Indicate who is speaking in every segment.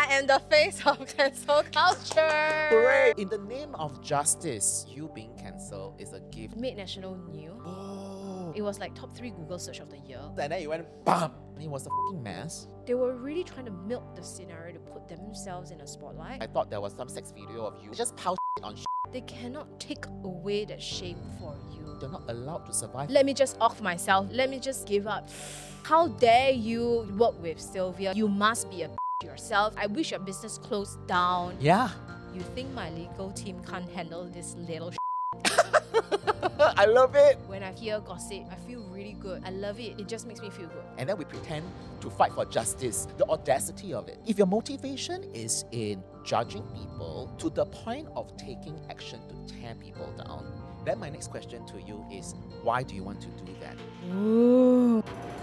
Speaker 1: I am the face of cancel culture.
Speaker 2: Hooray! In the name of justice, you being cancelled is a gift.
Speaker 1: Made national news.
Speaker 2: Oh.
Speaker 1: It was like top 3 Google search of the year.
Speaker 2: And then it went BAM! And it was a fucking mess.
Speaker 1: They were really trying to milk the scenario to put themselves in a spotlight.
Speaker 2: I thought there was some sex video of you just pow on shit.
Speaker 1: They cannot take away that shame for you.
Speaker 2: You're not allowed to survive.
Speaker 1: Let me just off myself. Let me just give up. How dare you work with Sylvia? You must be a yourself. I wish your business closed down.
Speaker 2: Yeah.
Speaker 1: You think my legal team can't handle this little
Speaker 2: I love it.
Speaker 1: When I hear gossip, I feel really good. I love it. It just makes me feel good.
Speaker 2: And then we pretend to fight for justice. The audacity of it. If your motivation is in judging people to the point of taking action to tear people down, then my next question to you is, why do you want to do that?
Speaker 1: Ooh.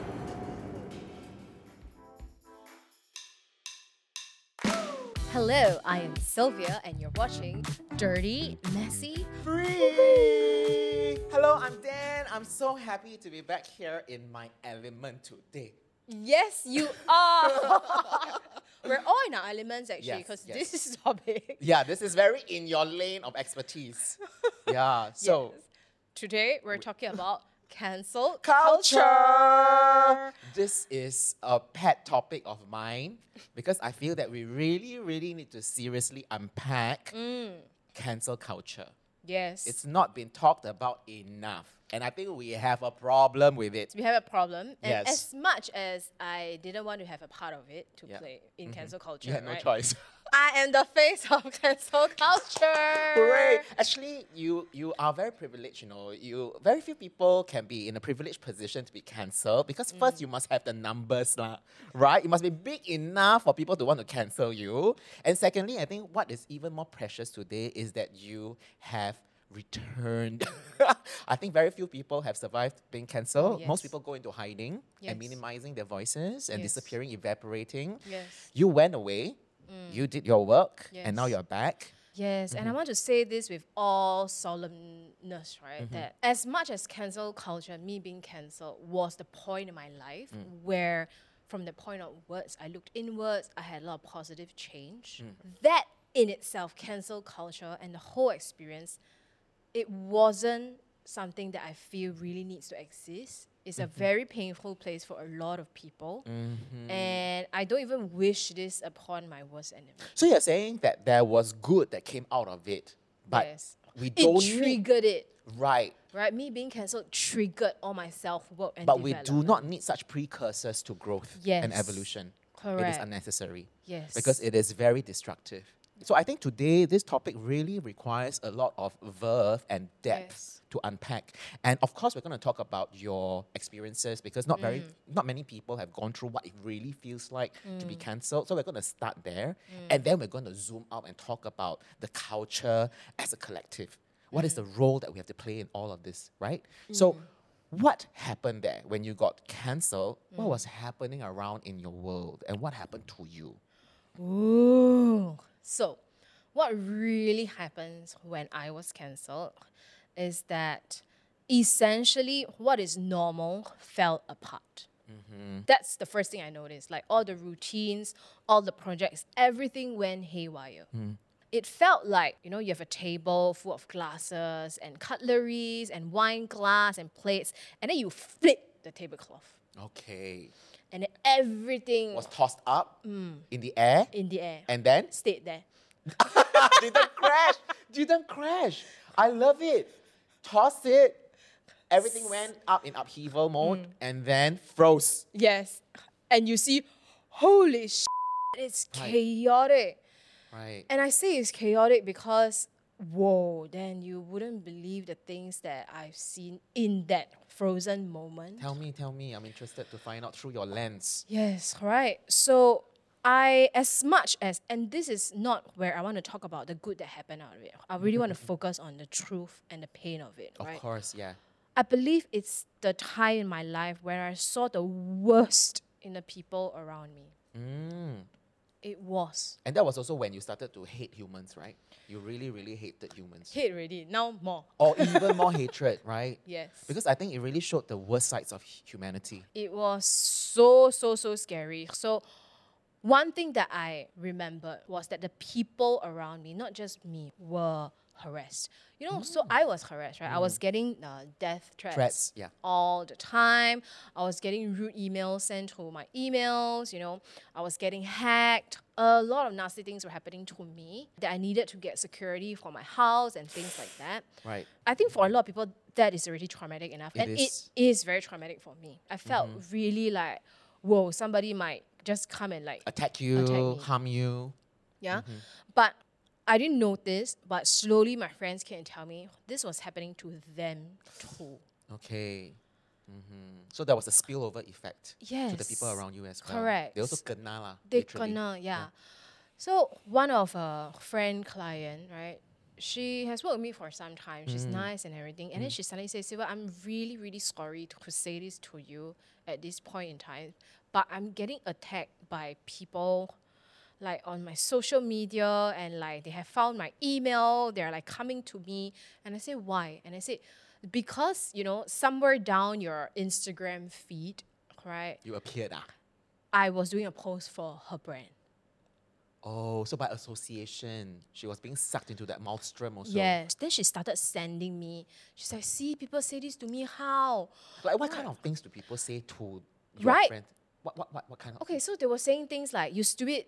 Speaker 1: Hello, I am Sylvia and you're watching Dirty, Messy,
Speaker 2: Free! Hello, I'm Dan. I'm so happy to be back here in my element today.
Speaker 1: Yes, you are. We're all in our elements actually
Speaker 2: Yes,
Speaker 1: because
Speaker 2: yes.
Speaker 1: this is topic.
Speaker 2: Yeah, this is very in your lane of expertise. Yeah, so
Speaker 1: Yes. Today we're talking about cancel
Speaker 2: culture. This is a pet topic of mine because I feel that we really need to seriously unpack cancel culture.
Speaker 1: Yes.
Speaker 2: It's not been talked about enough. And I think we have a problem with it.
Speaker 1: We have a problem, and
Speaker 2: Yes.
Speaker 1: as much as I didn't want to have a part of it to
Speaker 2: Yeah.
Speaker 1: play in cancel culture,
Speaker 2: You had no
Speaker 1: right?
Speaker 2: choice.
Speaker 1: I am the face of cancel culture.
Speaker 2: Hooray! Actually, you are very privileged, you know. Very few people can be in a privileged position to be cancelled because first you must have the numbers, lah, right? It must be big enough for people to want to cancel you. And secondly, I think what is even more precious today is that you have returned. I think very few people have survived being cancelled.
Speaker 1: Yes.
Speaker 2: Most people go into hiding
Speaker 1: Yes.
Speaker 2: and minimizing their voices and
Speaker 1: Yes.
Speaker 2: disappearing, evaporating.
Speaker 1: Yes.
Speaker 2: You went away, you did your work, and now
Speaker 1: Yes.
Speaker 2: you're back.
Speaker 1: Yes, and I want to say this with all solemnness, right? That as much as cancel culture, me being cancelled, was the point in my life where, from the point onwards, I looked inwards, I had a lot of positive change. That in itself, cancel culture and the whole experience, it wasn't something that I feel really needs to exist. It's a very painful place for a lot of people. And I don't even wish this upon my worst enemy.
Speaker 2: So you're saying that there was good that came out of it, but
Speaker 1: Yes.
Speaker 2: we
Speaker 1: It
Speaker 2: don't need,
Speaker 1: triggered it.
Speaker 2: right?
Speaker 1: Right, me being cancelled triggered all my self-work and
Speaker 2: But we do
Speaker 1: development.
Speaker 2: not need such precursors to growth and
Speaker 1: Yes.
Speaker 2: evolution. It is
Speaker 1: Correct.
Speaker 2: unnecessary
Speaker 1: Yes.
Speaker 2: because it is very destructive. So I think today this topic really requires a lot of verve and depth
Speaker 1: Yes.
Speaker 2: to unpack. And of course, we're going to talk about your experiences because not many people have gone through what it really feels like to be cancelled. So we're going to start there, and then we're going to zoom out and talk about the culture as a collective. What is the role that we have to play in all of this, right? So what happened there when you got cancelled? What was happening around in your world, and what happened to you?
Speaker 1: Ooh. So, what really happens when I was cancelled is that essentially what is normal fell apart. That's the first thing I noticed. Like all the routines, all the projects, everything went haywire. It felt like, you have a table full of glasses and cutleries and wine glass and plates, and then you flip the tablecloth.
Speaker 2: Okay.
Speaker 1: And then everything
Speaker 2: Was tossed up in the air,
Speaker 1: in the air
Speaker 2: and then
Speaker 1: stayed there.
Speaker 2: didn't crash. Didn't crash. I love it. Toss it. Everything went up in upheaval mode and then froze.
Speaker 1: Yes. And you see, holy shit, it's
Speaker 2: Right.
Speaker 1: chaotic.
Speaker 2: Right.
Speaker 1: And I say it's chaotic because, whoa, then you wouldn't believe the things that I've seen in that frozen moment.
Speaker 2: Tell me. I'm interested to find out through your lens.
Speaker 1: Yes, right. So as much as, and this is not where I want to talk about the good that happened out of it. I really want to focus on the truth and the pain of it,
Speaker 2: Of
Speaker 1: right?
Speaker 2: course, yeah.
Speaker 1: I believe it's the time in my life where I saw the worst in the people around me. It was.
Speaker 2: And that was also when you started to hate humans, right? You really hated humans.
Speaker 1: Hate already, now more.
Speaker 2: Or even more hatred, right?
Speaker 1: Yes.
Speaker 2: Because I think it really showed the worst sides of humanity.
Speaker 1: It was so scary. So one thing that I remembered was that the people around me, not just me, were harassed. You know, so I was harassed, right? I was getting death threats,
Speaker 2: Yeah.
Speaker 1: all the time. I was getting rude emails sent to my emails, you know. I was getting hacked. A lot of nasty things were happening to me that I needed to get security for my house and things like that.
Speaker 2: Right.
Speaker 1: I think for a lot of people, that is already traumatic enough.
Speaker 2: It is.
Speaker 1: It is very traumatic for me. I felt really like, whoa, somebody might just come and like
Speaker 2: Attack you,
Speaker 1: Attack me.
Speaker 2: harm you.
Speaker 1: yeah. But I didn't notice, but slowly my friends came and tell me this was happening to them too.
Speaker 2: Okay. So there was a spillover effect to the people
Speaker 1: Yes,
Speaker 2: around you as well.
Speaker 1: correct.
Speaker 2: They also kena lah.
Speaker 1: They
Speaker 2: literally.
Speaker 1: gonna, yeah. So one of a friend client, right? She has worked with me for some time. She's nice and everything. And then she suddenly says, Siva, I'm really, really sorry to say this to you at this point in time, but I'm getting attacked by people like on my social media, and like they have found my email. They're like coming to me. And I say, why? And I said, because, you know, somewhere down your Instagram feed, right,
Speaker 2: You appeared.
Speaker 1: I was doing a post for her brand.
Speaker 2: Oh, so by association, she was being sucked into that maelstrom also.
Speaker 1: Yes. Then she started sending me. She's like, see, people say this to me. How?
Speaker 2: Like what kind of things do people say to your
Speaker 1: Right.
Speaker 2: friend? What kind of
Speaker 1: Okay, so they were saying things like, you stupid,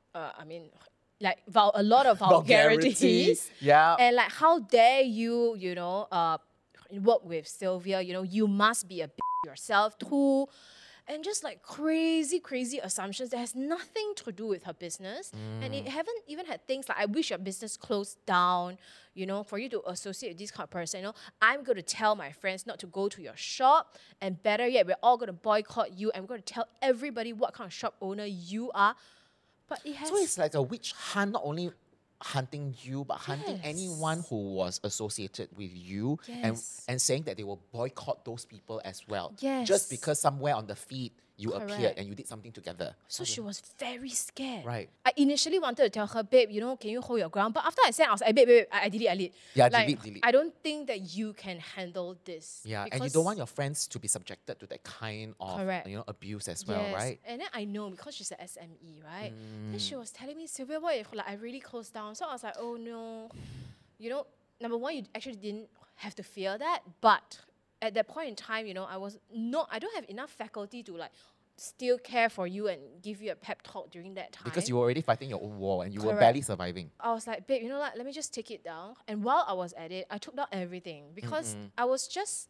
Speaker 1: like a lot of vulgarities.
Speaker 2: Yeah.
Speaker 1: And like, how dare you, you know, work with Sylvia, you know, you must be a bitch yourself too. And just like crazy assumptions that has nothing to do with her business. And it haven't even had things like, I wish your business closed down, you know, for you to associate with this kind of person. You know, I'm going to tell my friends not to go to your shop. And better yet, we're all going to boycott you. I'm going to tell everybody what kind of shop owner you are. But it has...
Speaker 2: So it's like a witch hunt, not only hunting you, but hunting
Speaker 1: Yes.
Speaker 2: anyone who was associated with you
Speaker 1: Yes.
Speaker 2: and saying that they will boycott those people as well.
Speaker 1: Yes.
Speaker 2: Just because somewhere on the feed you appeared
Speaker 1: Correct.
Speaker 2: and you did something together.
Speaker 1: So she was very scared.
Speaker 2: Right.
Speaker 1: I initially wanted to tell her, babe, you know, can you hold your ground? But after I said, I was like, babe, I delete.
Speaker 2: Yeah,
Speaker 1: like,
Speaker 2: delete.
Speaker 1: I don't think that you can handle this.
Speaker 2: Yeah, and you
Speaker 1: because-
Speaker 2: don't want your friends to be subjected to that kind of
Speaker 1: Correct.
Speaker 2: abuse as well,
Speaker 1: Yes.
Speaker 2: right?
Speaker 1: And then I know because she's an SME, right? Then she was telling me, Sylvia, what if like I really closed down? So I was like, oh no. You know, number one, you actually didn't have to fear that. But at that point in time, you know, I don't have enough faculty to like still care for you and give you a pep talk during that time.
Speaker 2: Because you were already fighting your own war and you were
Speaker 1: Correct.
Speaker 2: barely surviving.
Speaker 1: I was like, babe, you know what? Let me just take it down. And while I was at it, I took down everything because I was just.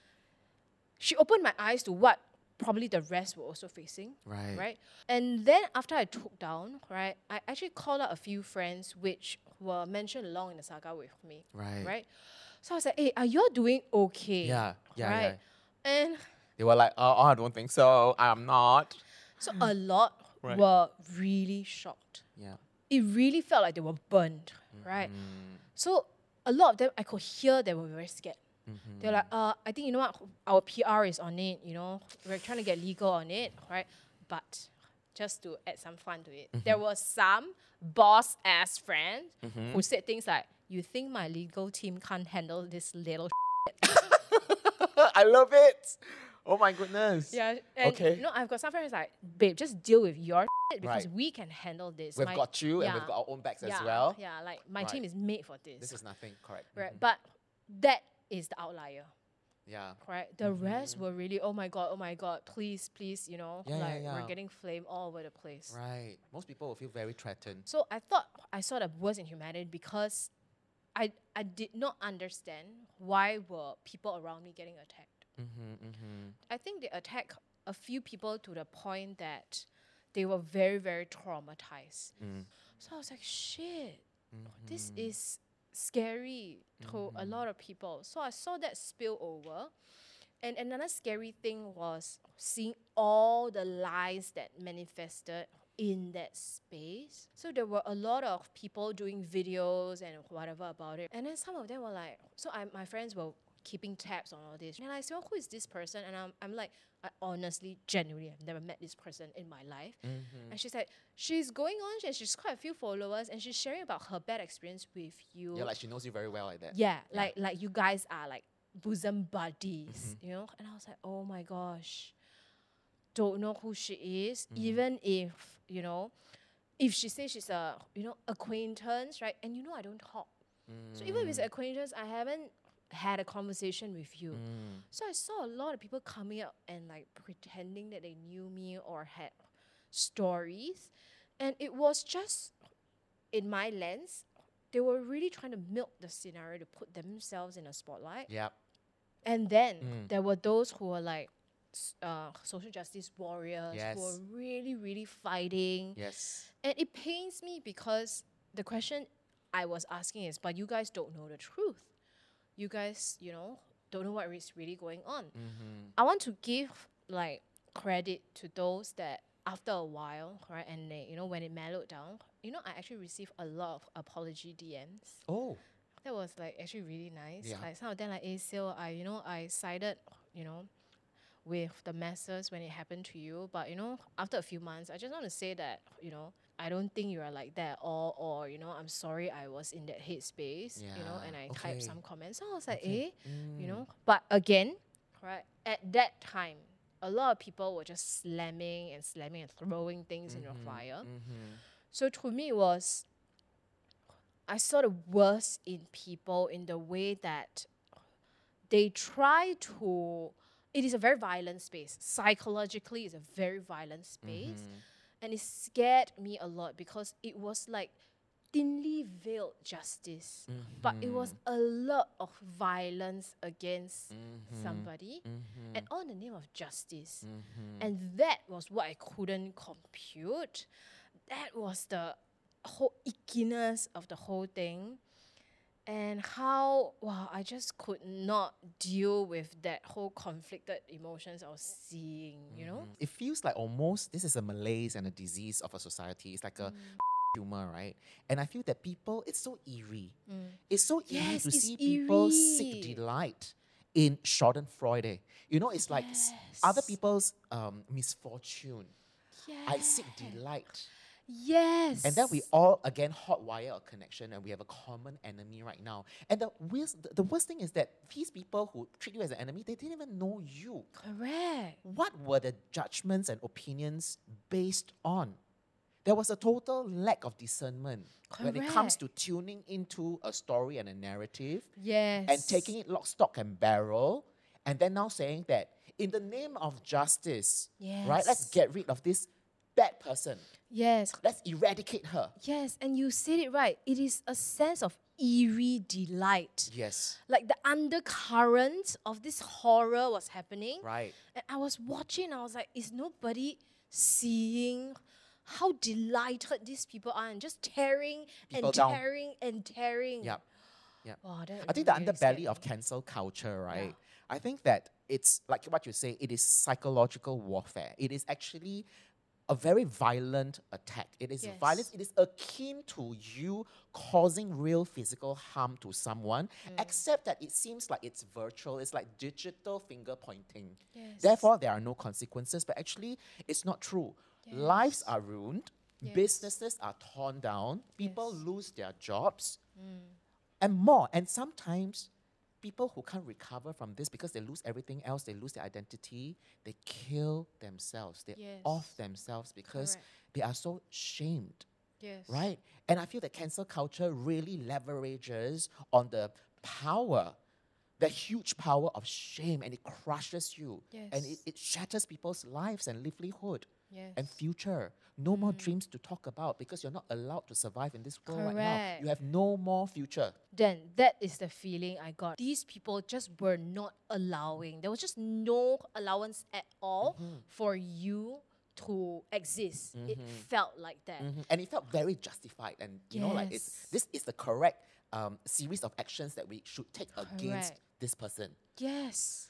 Speaker 1: She opened my eyes to what probably the rest were also facing.
Speaker 2: Right.
Speaker 1: Right. And then after I took down, right, I actually called out a few friends which were mentioned along in the saga with me.
Speaker 2: Right.
Speaker 1: Right. So I was like, hey, are you all doing okay?
Speaker 2: Yeah.
Speaker 1: Right. And
Speaker 2: They were like, oh, I don't think so. I'm not.
Speaker 1: so a lot
Speaker 2: Right.
Speaker 1: were really shocked.
Speaker 2: Yeah.
Speaker 1: It really felt like they were burned, right? So a lot of them, I could hear they were very scared. They're like, I think, you know what, our PR is on it, you know, we're trying to get legal on it, right? But just to add some fun to it, there were some boss-ass friends who said things like, you think my legal team can't handle this little
Speaker 2: I love it. Oh my goodness.
Speaker 1: Yeah, and
Speaker 2: Okay.
Speaker 1: you know, I've got some friends like, babe, just deal with your because
Speaker 2: Right.
Speaker 1: we can handle this.
Speaker 2: We've got you and we've
Speaker 1: yeah.
Speaker 2: got our own backs
Speaker 1: yeah,
Speaker 2: as well.
Speaker 1: Yeah, like my
Speaker 2: Right.
Speaker 1: team is made for this.
Speaker 2: This is nothing, correct.
Speaker 1: right. But that is the outlier,
Speaker 2: Yeah.
Speaker 1: right? The rest were really, oh my god, please, you know,
Speaker 2: Yeah,
Speaker 1: like
Speaker 2: yeah.
Speaker 1: we're getting flame all over the place.
Speaker 2: Right. Most people will feel very threatened.
Speaker 1: So I thought I saw the worst in humanity because I did not understand why were people around me getting attacked. I think they attacked a few people to the point that they were very, very traumatized. So I was like, shit, this is scary to a lot of people. So I saw that spill over. And another scary thing was seeing all the lies that manifested in that space. So there were a lot of people doing videos and whatever about it. And then some of them were like, my friends were keeping tabs on all this. And I said, who is this person? And I'm like, I honestly, genuinely have never met this person in my life. And she's like, she's going on, and she's quite a few followers, and she's sharing about her bad experience with you.
Speaker 2: Yeah, like she knows you very well like that.
Speaker 1: Yeah, like you guys are like bosom buddies, you know? And I was like, oh my gosh. don't know who she is, even if, if she says she's a, acquaintance, right? And I don't talk. So even if it's an acquaintance, I haven't had a conversation with you. So I saw a lot of people coming up and like pretending that they knew me or had stories. And it was just, in my lens, they were really trying to milk the scenario to put themselves in a spotlight.
Speaker 2: Yep.
Speaker 1: And then there were those who were like social justice warriors
Speaker 2: Yes.
Speaker 1: who were really, really fighting.
Speaker 2: Yes.
Speaker 1: And it pains me because the question I was asking is, but you guys don't know the truth. You guys, don't know what is really going on. I want to give like credit to those that after a while, right, and they, when it mellowed down, I actually received a lot of apology DMs.
Speaker 2: Oh.
Speaker 1: That was like actually really nice.
Speaker 2: Yeah.
Speaker 1: Like some of them like, Sil, I sided, with the masses when it happened to you. But, after a few months, I just want to say that, I don't think you are like that. Or I'm sorry I was in that headspace,
Speaker 2: Yeah,
Speaker 1: and I
Speaker 2: okay.
Speaker 1: typed some comments. So I was like,
Speaker 2: Okay.
Speaker 1: But again, right, at that time, a lot of people were just slamming and throwing things in your fire. So to me, it was, I saw the worst in people in the way that they try to, it is a very violent space. Psychologically, it's a very violent space. And it scared me a lot because it was like thinly veiled justice. But it was a lot of violence against somebody. And all in the name of justice. And that was what I couldn't compute. That was the whole ickiness of the whole thing. And how, I just could not deal with that whole conflicted emotions I was seeing,
Speaker 2: It feels like almost this is a malaise and a disease of a society. It's like a humor, right? And I feel that people, it's so eerie. It's so eerie
Speaker 1: Yes,
Speaker 2: to
Speaker 1: it's
Speaker 2: see people
Speaker 1: eerie.
Speaker 2: seek delight in Schadenfreude. It's like other people's misfortune. I seek delight.
Speaker 1: Yes.
Speaker 2: And then we all, again, hotwire a connection and we have a common enemy right now. And the worst thing is that these people who treat you as an enemy, they didn't even know you.
Speaker 1: Correct.
Speaker 2: What were the judgments and opinions based on? There was a total lack of discernment when it comes to
Speaker 1: Correct.
Speaker 2: tuning into a story and a narrative
Speaker 1: Yes.
Speaker 2: and taking it lock, stock, and barrel, and then now saying that in the name of justice, right, let's
Speaker 1: Yes.
Speaker 2: get rid of this bad person.
Speaker 1: Yes.
Speaker 2: Let's eradicate her.
Speaker 1: Yes. And you said it right. It is a sense of eerie delight.
Speaker 2: Yes.
Speaker 1: Like the undercurrent of this horror was happening.
Speaker 2: Right.
Speaker 1: And I was watching, I was like, is nobody seeing how delighted these people are and just tearing
Speaker 2: People
Speaker 1: and
Speaker 2: down.
Speaker 1: tearing and tearing?
Speaker 2: Yep. Yep.
Speaker 1: Wow, that
Speaker 2: I think the
Speaker 1: really
Speaker 2: underbelly
Speaker 1: scared
Speaker 2: of
Speaker 1: me.
Speaker 2: cancel culture, right?
Speaker 1: Yeah.
Speaker 2: I think that it's like what you say, it is psychological warfare. It is actually a very violent attack. It is
Speaker 1: Yes.
Speaker 2: violence. It is akin to you causing real physical harm to someone, except that it seems like it's virtual. It's like digital finger pointing.
Speaker 1: Yes.
Speaker 2: Therefore, there are no consequences, but actually, it's not true. Lives are ruined.
Speaker 1: Yes.
Speaker 2: Businesses are torn down. People
Speaker 1: Yes.
Speaker 2: lose their jobs and more. And sometimes people who can't recover from this because they lose everything else, they lose their identity, they kill themselves, they
Speaker 1: Yes.
Speaker 2: off themselves because
Speaker 1: Correct.
Speaker 2: they are so shamed,
Speaker 1: Yes.
Speaker 2: right? And I feel that cancel culture really leverages on the power, the huge power of shame, and it crushes you. And
Speaker 1: Yes.
Speaker 2: it shatters people's lives and livelihood
Speaker 1: Yes.
Speaker 2: and future. No more dreams to talk about because you're not allowed to survive in this world right now.
Speaker 1: Correct.
Speaker 2: You have no more future.
Speaker 1: Then that is the feeling I got. These people just were not allowing. There was just no allowance at all for you to exist. It felt like that.
Speaker 2: And it felt very justified. And like
Speaker 1: Yes.
Speaker 2: this is the correct series of actions that we should take against
Speaker 1: Correct.
Speaker 2: this person.
Speaker 1: Yes.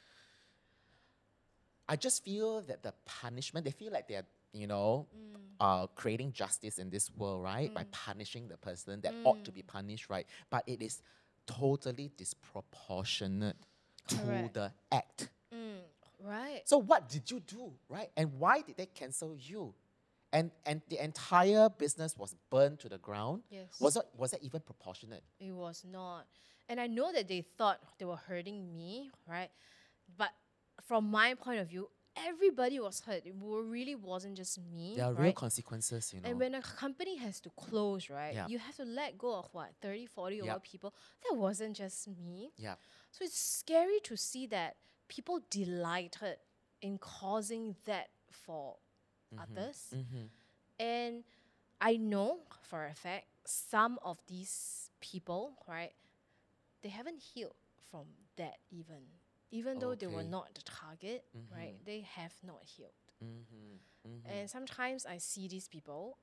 Speaker 2: I just feel that the punishment, they feel like they're, creating justice in this world, right? By punishing the person that ought to be punished, right? But it is totally disproportionate to
Speaker 1: Correct.
Speaker 2: the act.
Speaker 1: Right.
Speaker 2: So what did you do, right? And why did they cancel you? And the entire business was burned to the ground.
Speaker 1: Yes.
Speaker 2: Was that even proportionate?
Speaker 1: It was not. And I know that they thought they were hurting me, right? But from my point of view, everybody was hurt. It really wasn't just me.
Speaker 2: There are
Speaker 1: right?
Speaker 2: real consequences, you know.
Speaker 1: And when a company has to close, right,
Speaker 2: Yeah.
Speaker 1: you have to let go of what, 30, 40
Speaker 2: Yep.
Speaker 1: over people. That wasn't just me.
Speaker 2: Yeah.
Speaker 1: So it's scary to see that people delighted in causing that for others. And I know for a fact some of these people, right, they haven't healed from that even though they were
Speaker 2: Okay.
Speaker 1: not the target, right? They have not healed.
Speaker 2: Mm-hmm.
Speaker 1: And sometimes I see these people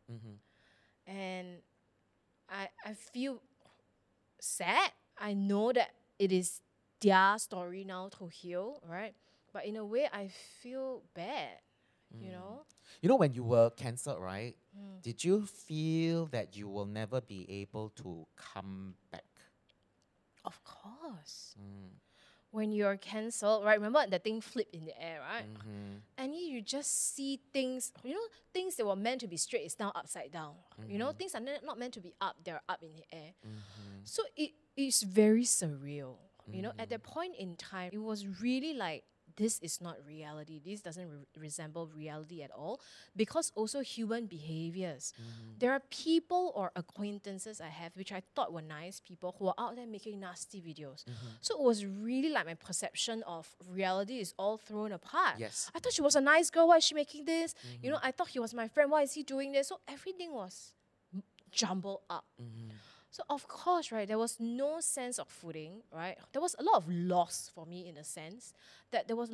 Speaker 1: and I feel sad. I know that it is their story now to heal, right? But in a way, I feel bad, you know?
Speaker 2: You know, when you were cancelled, right? Did you feel that you will never be able to come back?
Speaker 1: Of course. When you're cancelled, right? Remember the thing flipped in the air, right? And you just see things, you know, things that were meant to be straight is now upside down. You know, things are not meant to be up, they're up in the air. So it is very surreal. You know, at that point in time, it was really like, this is not reality. This doesn't resemble reality at all. Because also human behaviors. There are people or acquaintances I have, which I thought were nice people, who are out there making nasty videos. So it was really like my perception of reality is all thrown apart.
Speaker 2: Yes.
Speaker 1: I thought she was a nice girl. Why is she making this? You know, I thought he was my friend. Why is he doing this? So everything was jumbled up. So of course, right, there was no sense of footing, right? There was a lot of loss for me in a sense that there was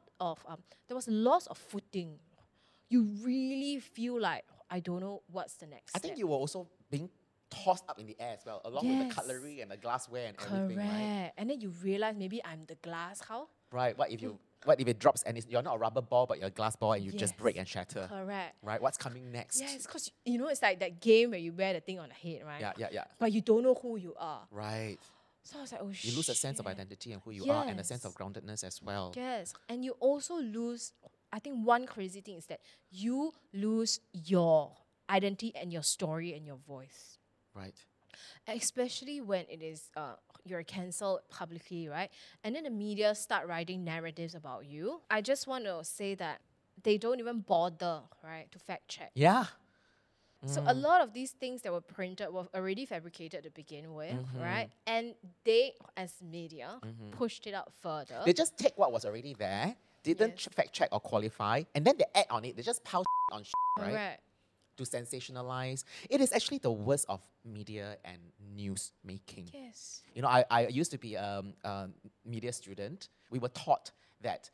Speaker 1: loss of footing. You really feel like, I don't know what's the next
Speaker 2: I
Speaker 1: step.
Speaker 2: think you were also being tossed up in the air as well, along with
Speaker 1: Yes.
Speaker 2: the cutlery and the glassware and
Speaker 1: Correct.
Speaker 2: everything, right?
Speaker 1: And then you realize maybe I'm the glass. How?
Speaker 2: Right. What if it drops and you're not a rubber ball but you're a glass ball and you just
Speaker 1: Yes.
Speaker 2: break and shatter?
Speaker 1: Correct.
Speaker 2: Right. What's coming next?
Speaker 1: Yes, because you know it's like that game where you wear the thing on the head, right?
Speaker 2: Yeah.
Speaker 1: But you don't know who you are.
Speaker 2: Right.
Speaker 1: So I was like, oh shit.
Speaker 2: You lose a sense of identity and who you are, and a sense of
Speaker 1: Yes.
Speaker 2: groundedness as well.
Speaker 1: Yes, and you also lose. I think one crazy thing is that you lose your identity and your story and your voice,
Speaker 2: Right.
Speaker 1: especially when it is you're cancelled publicly, right? And then the media start writing narratives about you. I just want to say that they don't even bother, right, to fact check.
Speaker 2: Yeah.
Speaker 1: So a lot of these things that were printed were already fabricated to begin with, right? And they, as media, pushed it out further.
Speaker 2: They just take what was already there, didn't
Speaker 1: Yes.
Speaker 2: fact check or qualify, and then they add on it. They just pile on right?
Speaker 1: Correct.
Speaker 2: To sensationalize. It is actually the worst of media and news making.
Speaker 1: Yes.
Speaker 2: You know, I used to be a media student. We were taught that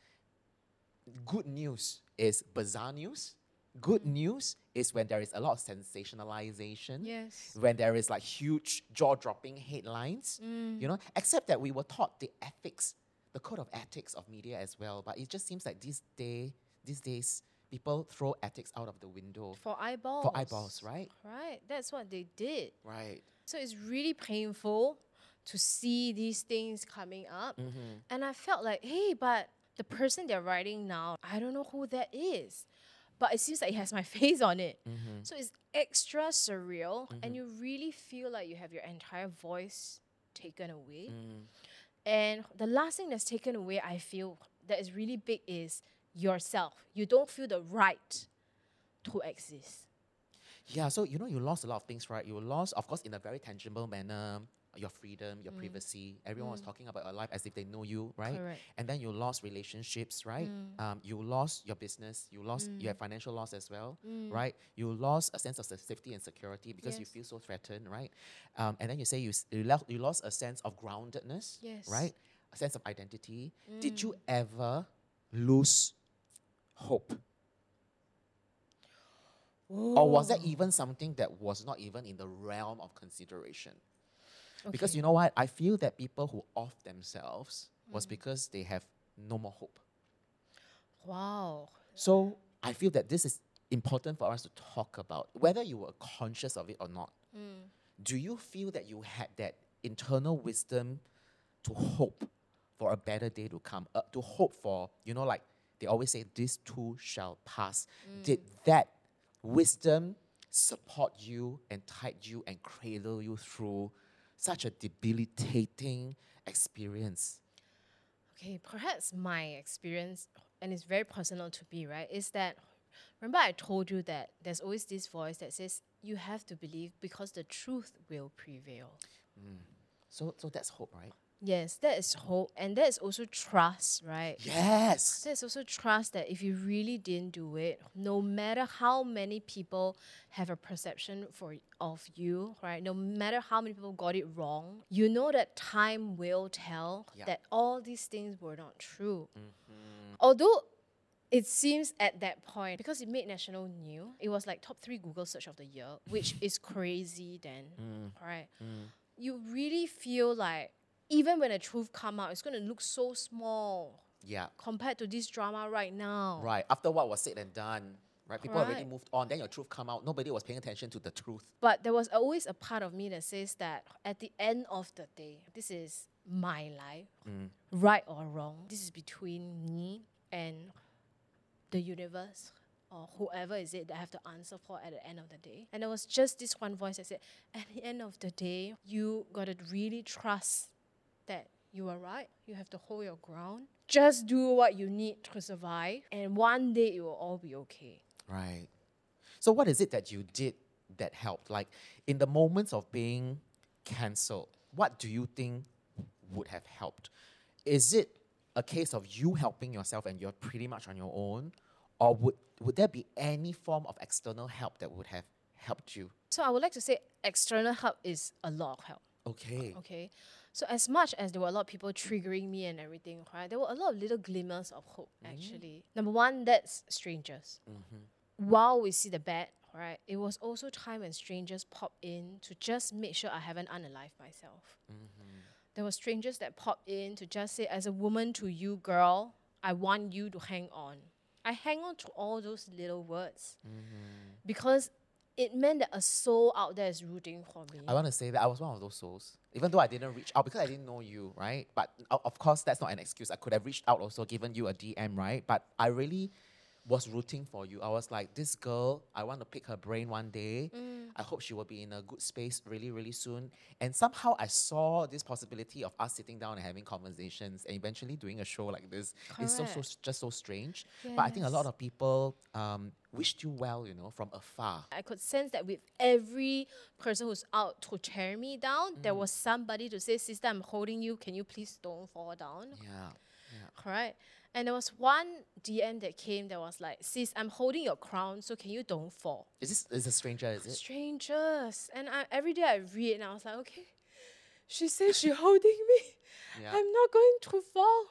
Speaker 2: good news is bizarre news. Good news is when there is a lot of sensationalization.
Speaker 1: Yes.
Speaker 2: When there is like huge jaw-dropping headlines. You know, except that we were taught the ethics, the code of ethics of media as well. But it just seems like these days, people throw ethics out of the window.
Speaker 1: For eyeballs.
Speaker 2: For eyeballs, right?
Speaker 1: Right. That's what they did.
Speaker 2: Right.
Speaker 1: So it's really painful to see these things coming up. And I felt like, hey, but the person they're writing now, I don't know who that is. But it seems like it has my face on it. So it's extra surreal. And you really feel like you have your entire voice taken away. And the last thing that's taken away, I feel, that is really big is yourself. You don't feel the right to exist.
Speaker 2: Yeah, so you know, you lost a lot of things, right? You lost, of course, in a very tangible manner, your freedom, your privacy. Everyone was talking about your life as if they know you, right?
Speaker 1: Correct.
Speaker 2: And then you lost relationships, right? You lost your business. You lost you have financial loss as well, right? You lost a sense of safety and security because you
Speaker 1: Yes.
Speaker 2: feel so threatened, right? And then you say you lost a sense of groundedness,
Speaker 1: Yes.
Speaker 2: right? A sense of identity. Did you ever lose hope? Or was that even something that was not even in the realm of consideration? Because you know what? I feel that people who off themselves was because they have no more hope.
Speaker 1: Wow.
Speaker 2: So I feel that this is important for us to talk about, whether you were conscious of it or not. Do you feel that you had that internal wisdom to hope for a better day to come? To hope for, you know, like they always say, this too shall pass. Did that wisdom support you and tide you and cradle you through such a debilitating experience?
Speaker 1: Okay, perhaps my experience and it's very personal to me, right, is that, remember I told you that there's always this voice that says, you have to believe because the truth will prevail.
Speaker 2: So that's hope, right?
Speaker 1: Yes, that is hope. And that is also trust, right?
Speaker 2: Yes.
Speaker 1: There's also trust that if you really didn't do it, no matter how many people have a perception of you, right? No matter how many people got it wrong, you know that time will tell
Speaker 2: Yeah.
Speaker 1: that all these things were not true. Although it seems at that point, because it made national news, it was like top 3 Google search of the year, which is crazy then, right? You really feel like even when the truth come out, it's going to look so small
Speaker 2: Yeah.
Speaker 1: compared to this drama right now.
Speaker 2: Right. After what was said and done, right? People already
Speaker 1: Correct.
Speaker 2: moved on. Then your truth come out. Nobody was paying attention to the truth.
Speaker 1: But there was always a part of me that says that at the end of the day, this is my life, right or wrong. This is between me and the universe or whoever is it that I have to answer for at the end of the day. And there was just this one voice that said, at the end of the day, you got to really trust that you are right. You have to hold your ground. Just do what you need to survive. And one day it will all be okay.
Speaker 2: Right. So what is it that you did that helped? Like in the moments of being cancelled, what do you think would have helped? Is it a case of you helping yourself and you're pretty much on your own? Or would there be any form of external help that would have helped you?
Speaker 1: So I would like to say external help is a lot of help.
Speaker 2: Okay.
Speaker 1: Okay. So as much as there were a lot of people triggering me and everything, right, there were a lot of little glimmers of hope actually. Number one, that's strangers. While we see the bad, right, it was also time when strangers pop in to just make sure I haven't unalived myself. There were strangers that popped in to just say, as a woman to you, girl, I want you to hang on. I hang on to all those little words because it meant that a soul out there is rooting for me.
Speaker 2: I want to say that I was one of those souls. Even though I didn't reach out because I didn't know you, right? But of course, that's not an excuse. I could have reached out also, given you a DM, right? But I really was rooting for you. I was like, this girl, I want to pick her brain one day. I hope she will be in a good space really, really soon. And somehow I saw this possibility of us sitting down and having conversations and eventually doing a show like this. It's
Speaker 1: Correct.
Speaker 2: just so strange. But I think a lot
Speaker 1: Yes.
Speaker 2: of people wished you well, from afar.
Speaker 1: I could sense that with every person who's out to tear me down, there was somebody to say, sister, I'm holding you. Can you please don't fall down?
Speaker 2: Yeah.
Speaker 1: Correct. And there was one DM that came that was like, sis, I'm holding your crown, so can you don't fall?
Speaker 2: Is a stranger, is it?
Speaker 1: Strangers. And every day I read and I was like, okay, she says she's holding me.
Speaker 2: Yeah.
Speaker 1: I'm not going to fall.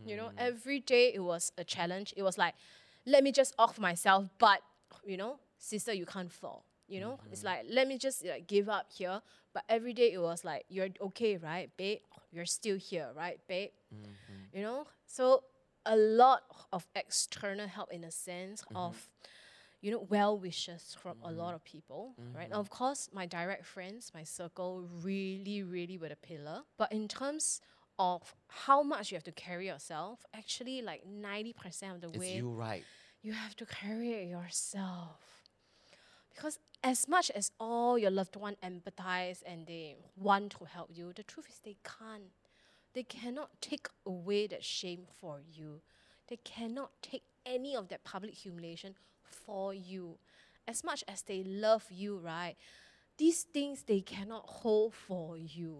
Speaker 1: Every day it was a challenge. It was like, let me just off myself, but, sister, you can't fall. It's like, let me just give up here. But every day it was like, you're okay, right, babe? You're still here, right, babe? So a lot of external help in a sense of, well wishes from a lot of people, right? Of course, my direct friends, my circle really, really were the pillar. But in terms of how much you have to carry yourself, actually like 90% of the
Speaker 2: It's
Speaker 1: way,
Speaker 2: you, right?
Speaker 1: you have to carry it yourself. Because as much as all your loved one empathize and they want to help you, the truth is they can't. They cannot take away that shame for you. They cannot take any of that public humiliation for you. As much as they love you, right? These things they cannot hold for you.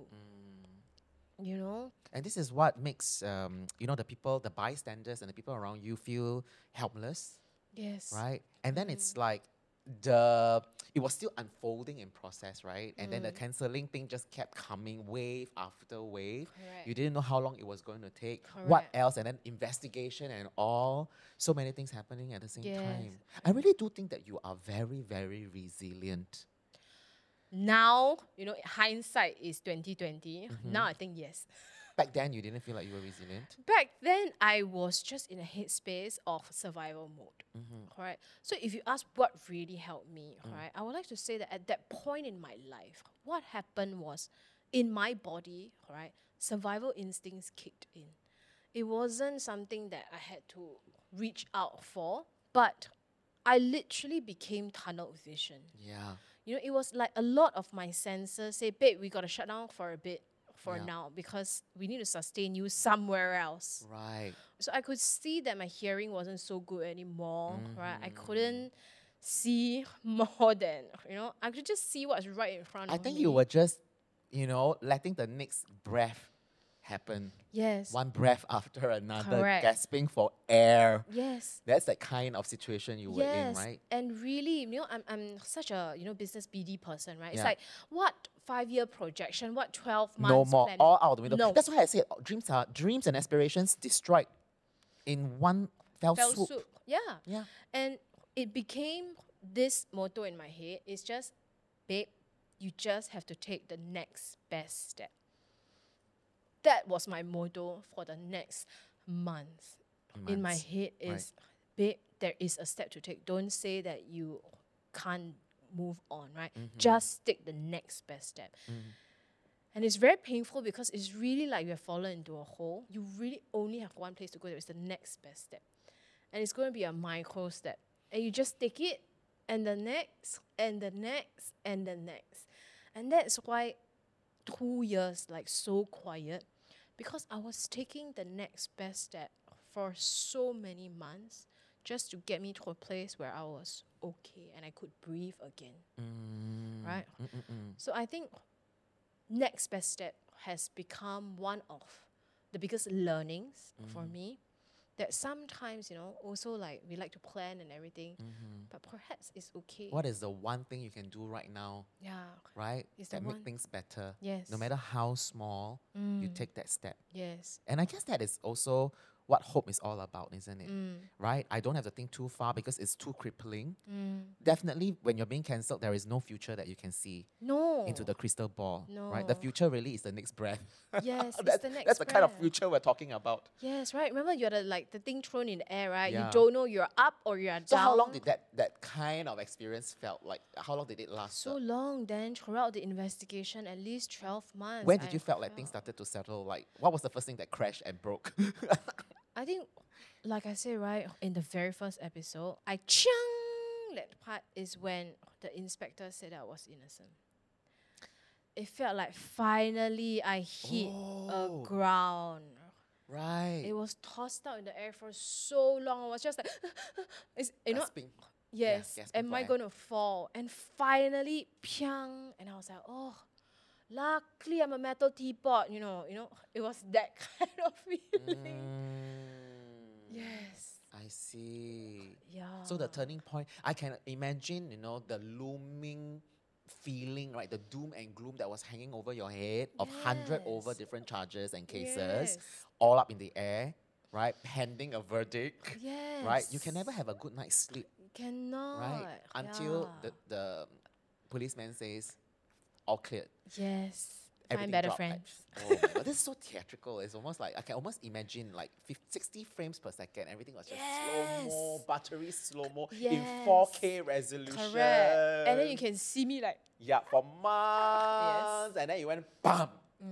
Speaker 2: And this is what makes the bystanders and the people around you feel helpless,
Speaker 1: Yes.
Speaker 2: right? And then it's like it was still unfolding in process, right? And then the cancelling thing just kept coming wave after wave.
Speaker 1: Correct.
Speaker 2: You didn't know how long it was going to take.
Speaker 1: Correct.
Speaker 2: What else? And then investigation and all. So many things happening at the same
Speaker 1: Yes.
Speaker 2: time. I really do think that you are very, very resilient.
Speaker 1: Now, hindsight is 2020. Now I think yes.
Speaker 2: Back then, you didn't feel like you were resilient.
Speaker 1: Back then, I was just in a headspace of survival mode. Correct. So if you ask what really helped me, right, I would like to say that at that point in my life, what happened was in my body, right, survival instincts kicked in. It wasn't something that I had to reach out for, but I literally became tunnel vision.
Speaker 2: Yeah.
Speaker 1: It was like a lot of my senses say, babe, we got to shut down for a bit for
Speaker 2: Yeah.
Speaker 1: now because we need to sustain you somewhere else.
Speaker 2: Right.
Speaker 1: So I could see that my hearing wasn't so good anymore, right? I
Speaker 2: Mm-hmm.
Speaker 1: couldn't see more than, I could just see what's right in front
Speaker 2: I
Speaker 1: of
Speaker 2: think
Speaker 1: me.
Speaker 2: you were just, letting the next breath happen.
Speaker 1: Yes.
Speaker 2: One breath after another,
Speaker 1: Correct.
Speaker 2: gasping for air.
Speaker 1: Yes.
Speaker 2: That's the kind of situation you were in, right?
Speaker 1: And really, I'm such a, business BD person, right? It's
Speaker 2: Yeah.
Speaker 1: like, what 5-year projection, what 12
Speaker 2: No
Speaker 1: months
Speaker 2: more,
Speaker 1: planning?
Speaker 2: all out the window.
Speaker 1: No.
Speaker 2: That's why I said dreams and aspirations destroyed in one fell
Speaker 1: Fell
Speaker 2: swoop.
Speaker 1: swoop. Yeah.
Speaker 2: Yeah.
Speaker 1: And it became this motto in my head. It's just, babe, you just have to take the next best step. That was my motto for the next month. In my
Speaker 2: Months.
Speaker 1: head is, babe, there is a step to take. Don't say that you can't move on, right? Just take the next best step. And it's very painful because it's really like you have fallen into a hole. You really only have one place to go. There is the next best step. And it's going to be a micro step. And you just take it, and the next, and the next, and the next. And that's why 2 years, like, so quiet. Because I was taking the next best step for so many months just to get me to a place where I was okay and I could breathe again. Right? So I think next best step has become one of the biggest learnings for me. That sometimes, also like we like to plan and everything, but perhaps it's okay.
Speaker 2: What is the one thing you can do right now,
Speaker 1: Yeah.
Speaker 2: right?
Speaker 1: Is the
Speaker 2: That make
Speaker 1: one-
Speaker 2: things better.
Speaker 1: Yes.
Speaker 2: No matter how small, you take that step.
Speaker 1: Yes.
Speaker 2: And I guess that is also what hope is all about, isn't it? Right? I don't have to think too far because it's too crippling. Definitely, when you're being cancelled, there is no future that you can see
Speaker 1: No.
Speaker 2: into the crystal ball. Right?
Speaker 1: No.
Speaker 2: The future really is the next breath.
Speaker 1: Yes, it's
Speaker 2: that's
Speaker 1: the next
Speaker 2: that's the kind of
Speaker 1: breath.
Speaker 2: future we're talking about.
Speaker 1: Yes, right. Remember, you're the thing thrown in the air, right?
Speaker 2: Yeah.
Speaker 1: You don't know you're up or you're
Speaker 2: So
Speaker 1: down.
Speaker 2: how long did that kind of experience felt like? How long did it last?
Speaker 1: So long, then throughout the investigation, at least 12 months.
Speaker 2: When did you felt like things started to settle? Like, what was the first thing that crashed and broke?
Speaker 1: I think, like I say, right, in the very first episode, I chung that part is when the inspector said I was innocent. It felt like finally I hit
Speaker 2: Oh.
Speaker 1: a ground.
Speaker 2: Right.
Speaker 1: It was tossed out in the air for so long. I was just like,
Speaker 2: Gasping.
Speaker 1: yes,
Speaker 2: gasping
Speaker 1: am
Speaker 2: for
Speaker 1: I
Speaker 2: air.
Speaker 1: going to fall? And finally, piang, and I was like, oh, luckily I'm a metal teapot. It was that kind of feeling. Yes.
Speaker 2: I see.
Speaker 1: Yeah.
Speaker 2: So the turning point, I can imagine, the looming feeling, right? The doom and gloom that was hanging over your head of 100 over
Speaker 1: Yes.
Speaker 2: different charges and cases,
Speaker 1: Yes.
Speaker 2: all up in the air, right? Pending a verdict.
Speaker 1: Yes.
Speaker 2: Right? You can never have a good night's sleep,
Speaker 1: Cannot.
Speaker 2: right? Until
Speaker 1: yeah.
Speaker 2: the policeman says, all cleared.
Speaker 1: Yes.
Speaker 2: Everything
Speaker 1: Find better
Speaker 2: dropped.
Speaker 1: friends.
Speaker 2: Oh my God, this is so theatrical. It's almost like I can almost imagine like 60 frames per second. Everything was just slow-mo,
Speaker 1: Yes.
Speaker 2: buttery slow-mo in
Speaker 1: Yes.
Speaker 2: 4K resolution.
Speaker 1: Correct. And then you can see me like,
Speaker 2: Yeah, for months. And then you went bam.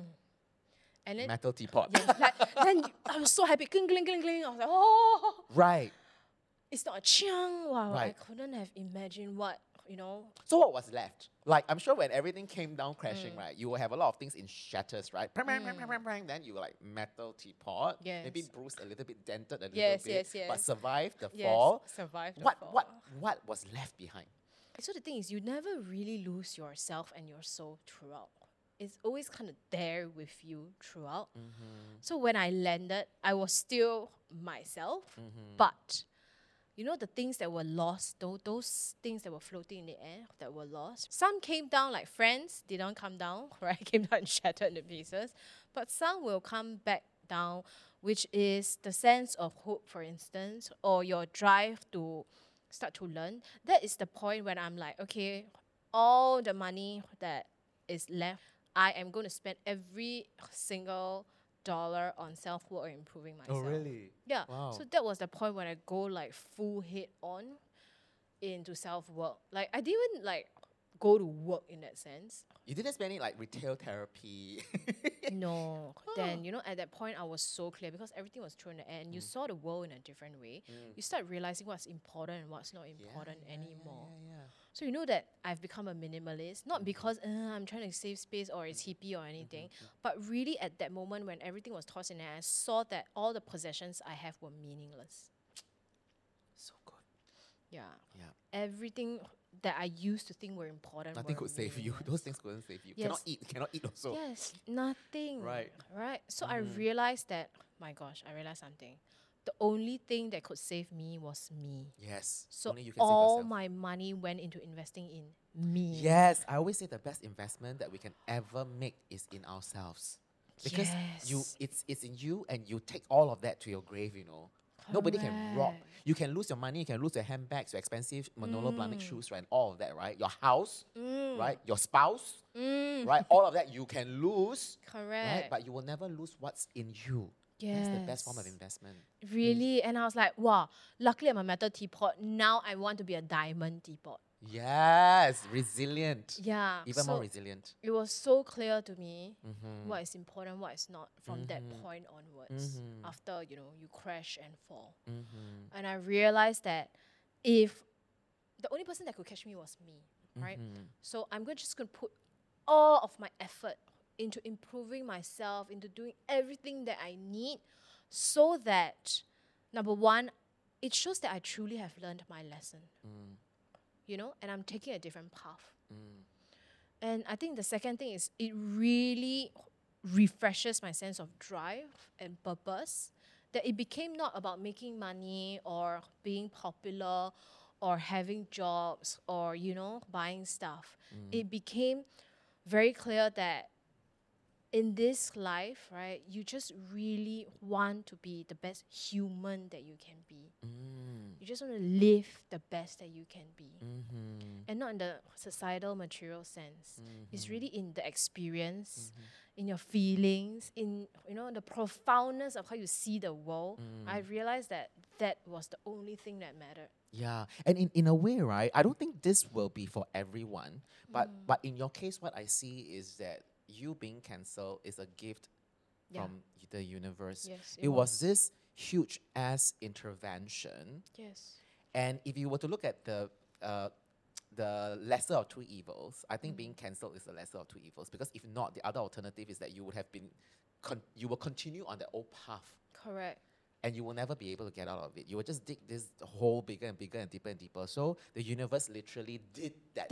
Speaker 1: and then
Speaker 2: Metal teapot.
Speaker 1: yes, then I was so happy. Cling, cling, cling, cling. I was like, oh,
Speaker 2: Right.
Speaker 1: it's not a chiang. Wow, I
Speaker 2: Right.
Speaker 1: couldn't have imagined what,
Speaker 2: So what was left? Like I'm sure when everything came down crashing, right, you will have a lot of things in shatters, right? Prang, prang, prang, prang, prang, prang. Then you were like metal teapot. Maybe
Speaker 1: Yes.
Speaker 2: bruised a little bit, dented a little
Speaker 1: Yes,
Speaker 2: bit.
Speaker 1: yes,
Speaker 2: But
Speaker 1: yes.
Speaker 2: survived the
Speaker 1: Yes,
Speaker 2: fall.
Speaker 1: survived the
Speaker 2: What
Speaker 1: fall.
Speaker 2: what was left behind?
Speaker 1: So the thing is, you never really lose yourself and your soul throughout. It's always kind of there with you throughout. So when I landed, I was still myself, but the things that were lost, those things that were floating in the air that were lost, some came down like friends, they don't come down, right? Came down and shattered into pieces. But some will come back down, which is the sense of hope, for instance, or your drive to start to learn. That is the point when I'm like, okay, all the money that is left, I am going to spend every single dollar on self-work or improving myself. Yeah.
Speaker 2: Wow.
Speaker 1: So that was the point when I go like full head on into self-work. Like I didn't even like go to work in that sense.
Speaker 2: You didn't spend it like retail therapy.
Speaker 1: No. Then, at that point I was so clear because everything was thrown in the air and you saw the world in a different way. You start realizing what's important and what's not important anymore.
Speaker 2: Yeah.
Speaker 1: So you know that I've become a minimalist, not because I'm trying to save space or it's hippie or anything, but really at that moment when everything was tossed in air, I saw that all the possessions I have were meaningless.
Speaker 2: So good.
Speaker 1: Yeah.
Speaker 2: Yeah.
Speaker 1: Everything that I used to think were important.
Speaker 2: Nothing
Speaker 1: were
Speaker 2: could save you.
Speaker 1: meaningless.
Speaker 2: Those things couldn't save you.
Speaker 1: Yes.
Speaker 2: Cannot eat also.
Speaker 1: Yes, nothing.
Speaker 2: Right.
Speaker 1: Right. So I realized that, my gosh, I realized something. The only thing that could save me was me.
Speaker 2: Yes.
Speaker 1: So
Speaker 2: Only you can save
Speaker 1: all
Speaker 2: yourself.
Speaker 1: my money went into investing in me.
Speaker 2: Yes, I always say the best investment that we can ever make is in ourselves. Because
Speaker 1: Yes.
Speaker 2: it's in you and you take all of that to your grave, you know. Nobody can rob.
Speaker 1: Correct.
Speaker 2: You can lose your money, you can lose your handbags, your expensive Manolo Blahnik shoes, right? And all of that, right? Your house, right? Your spouse, right? All of that you can lose, right?
Speaker 1: Correct.
Speaker 2: But you will never lose what's in you. That's the best form of
Speaker 1: Yes.
Speaker 2: investment.
Speaker 1: Really? And I was like, wow, luckily I'm a metal teapot. Now I want to be a diamond teapot.
Speaker 2: Yes, resilient.
Speaker 1: Yeah.
Speaker 2: Even more
Speaker 1: so
Speaker 2: resilient.
Speaker 1: It was so clear to me what is important, what is not from that point onwards. After, you crash and fall. And I realized that if the only person that could catch me was me, right? So I'm just going to put all of my effort into improving myself, into doing everything that I need so that, number one, it shows that I truly have learned my lesson. And I'm taking a different path. And I think the second thing is it really refreshes my sense of drive and purpose, that it became not about making money or being popular or having jobs or, buying stuff. It became very clear that in this life, right, you just really want to be the best human that you can be. You just want to live the best that you can be. And not in the societal material sense. It's really in the experience, in your feelings, in the profoundness of how you see the world. I realized that that was the only thing that mattered.
Speaker 2: Yeah, and in a way, right, I don't think this will be for everyone, but in your case, what I see is that you being cancelled is a gift from the universe.
Speaker 1: Yes,
Speaker 2: it was this huge ass intervention.
Speaker 1: Yes.
Speaker 2: And if you were to look at the lesser of two evils, I think being cancelled is the lesser of two evils, because if not, the other alternative is that you would have been, you will continue on the old path.
Speaker 1: Correct.
Speaker 2: And you will never be able to get out of it. You will just dig this hole bigger and bigger and deeper and deeper. So the universe literally did that,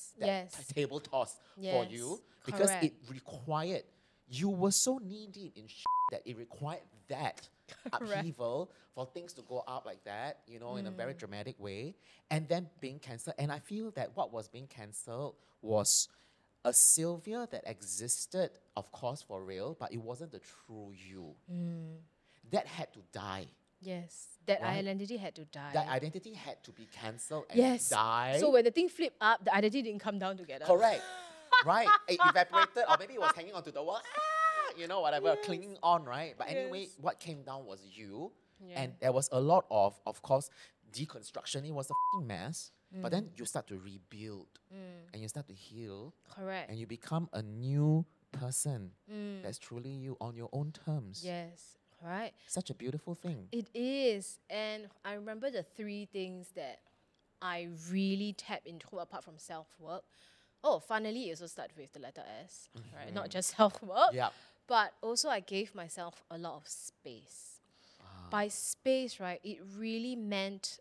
Speaker 2: table toss for you, because it required, you were so knee deep in that it required that upheaval for things to go up like that, in a very dramatic way, and then being cancelled. And I feel that what was being cancelled was a Sylvia that existed, of course, for real, but it wasn't the true you. That had to die.
Speaker 1: Yes, that
Speaker 2: Right?
Speaker 1: identity had to die.
Speaker 2: That identity had to be cancelled and die.
Speaker 1: So when the thing flipped up, the identity didn't come down together.
Speaker 2: Correct. Right. It evaporated, or maybe it was hanging onto the wall. Whatever, clinging on, right? But anyway, what came down was you. And there was a lot of course, deconstruction. It was a f***ing mess. But then you start to rebuild and you start to heal.
Speaker 1: Correct.
Speaker 2: And you become a new person that's truly you on your own terms.
Speaker 1: Yes. Right.
Speaker 2: Such a beautiful thing.
Speaker 1: It is. And I remember the three things that I really tap into apart from self-work. Oh, funnily, it also started with the letter S, right? Not just self-work.
Speaker 2: Yeah.
Speaker 1: But also I gave myself a lot of space. By space, right, it really meant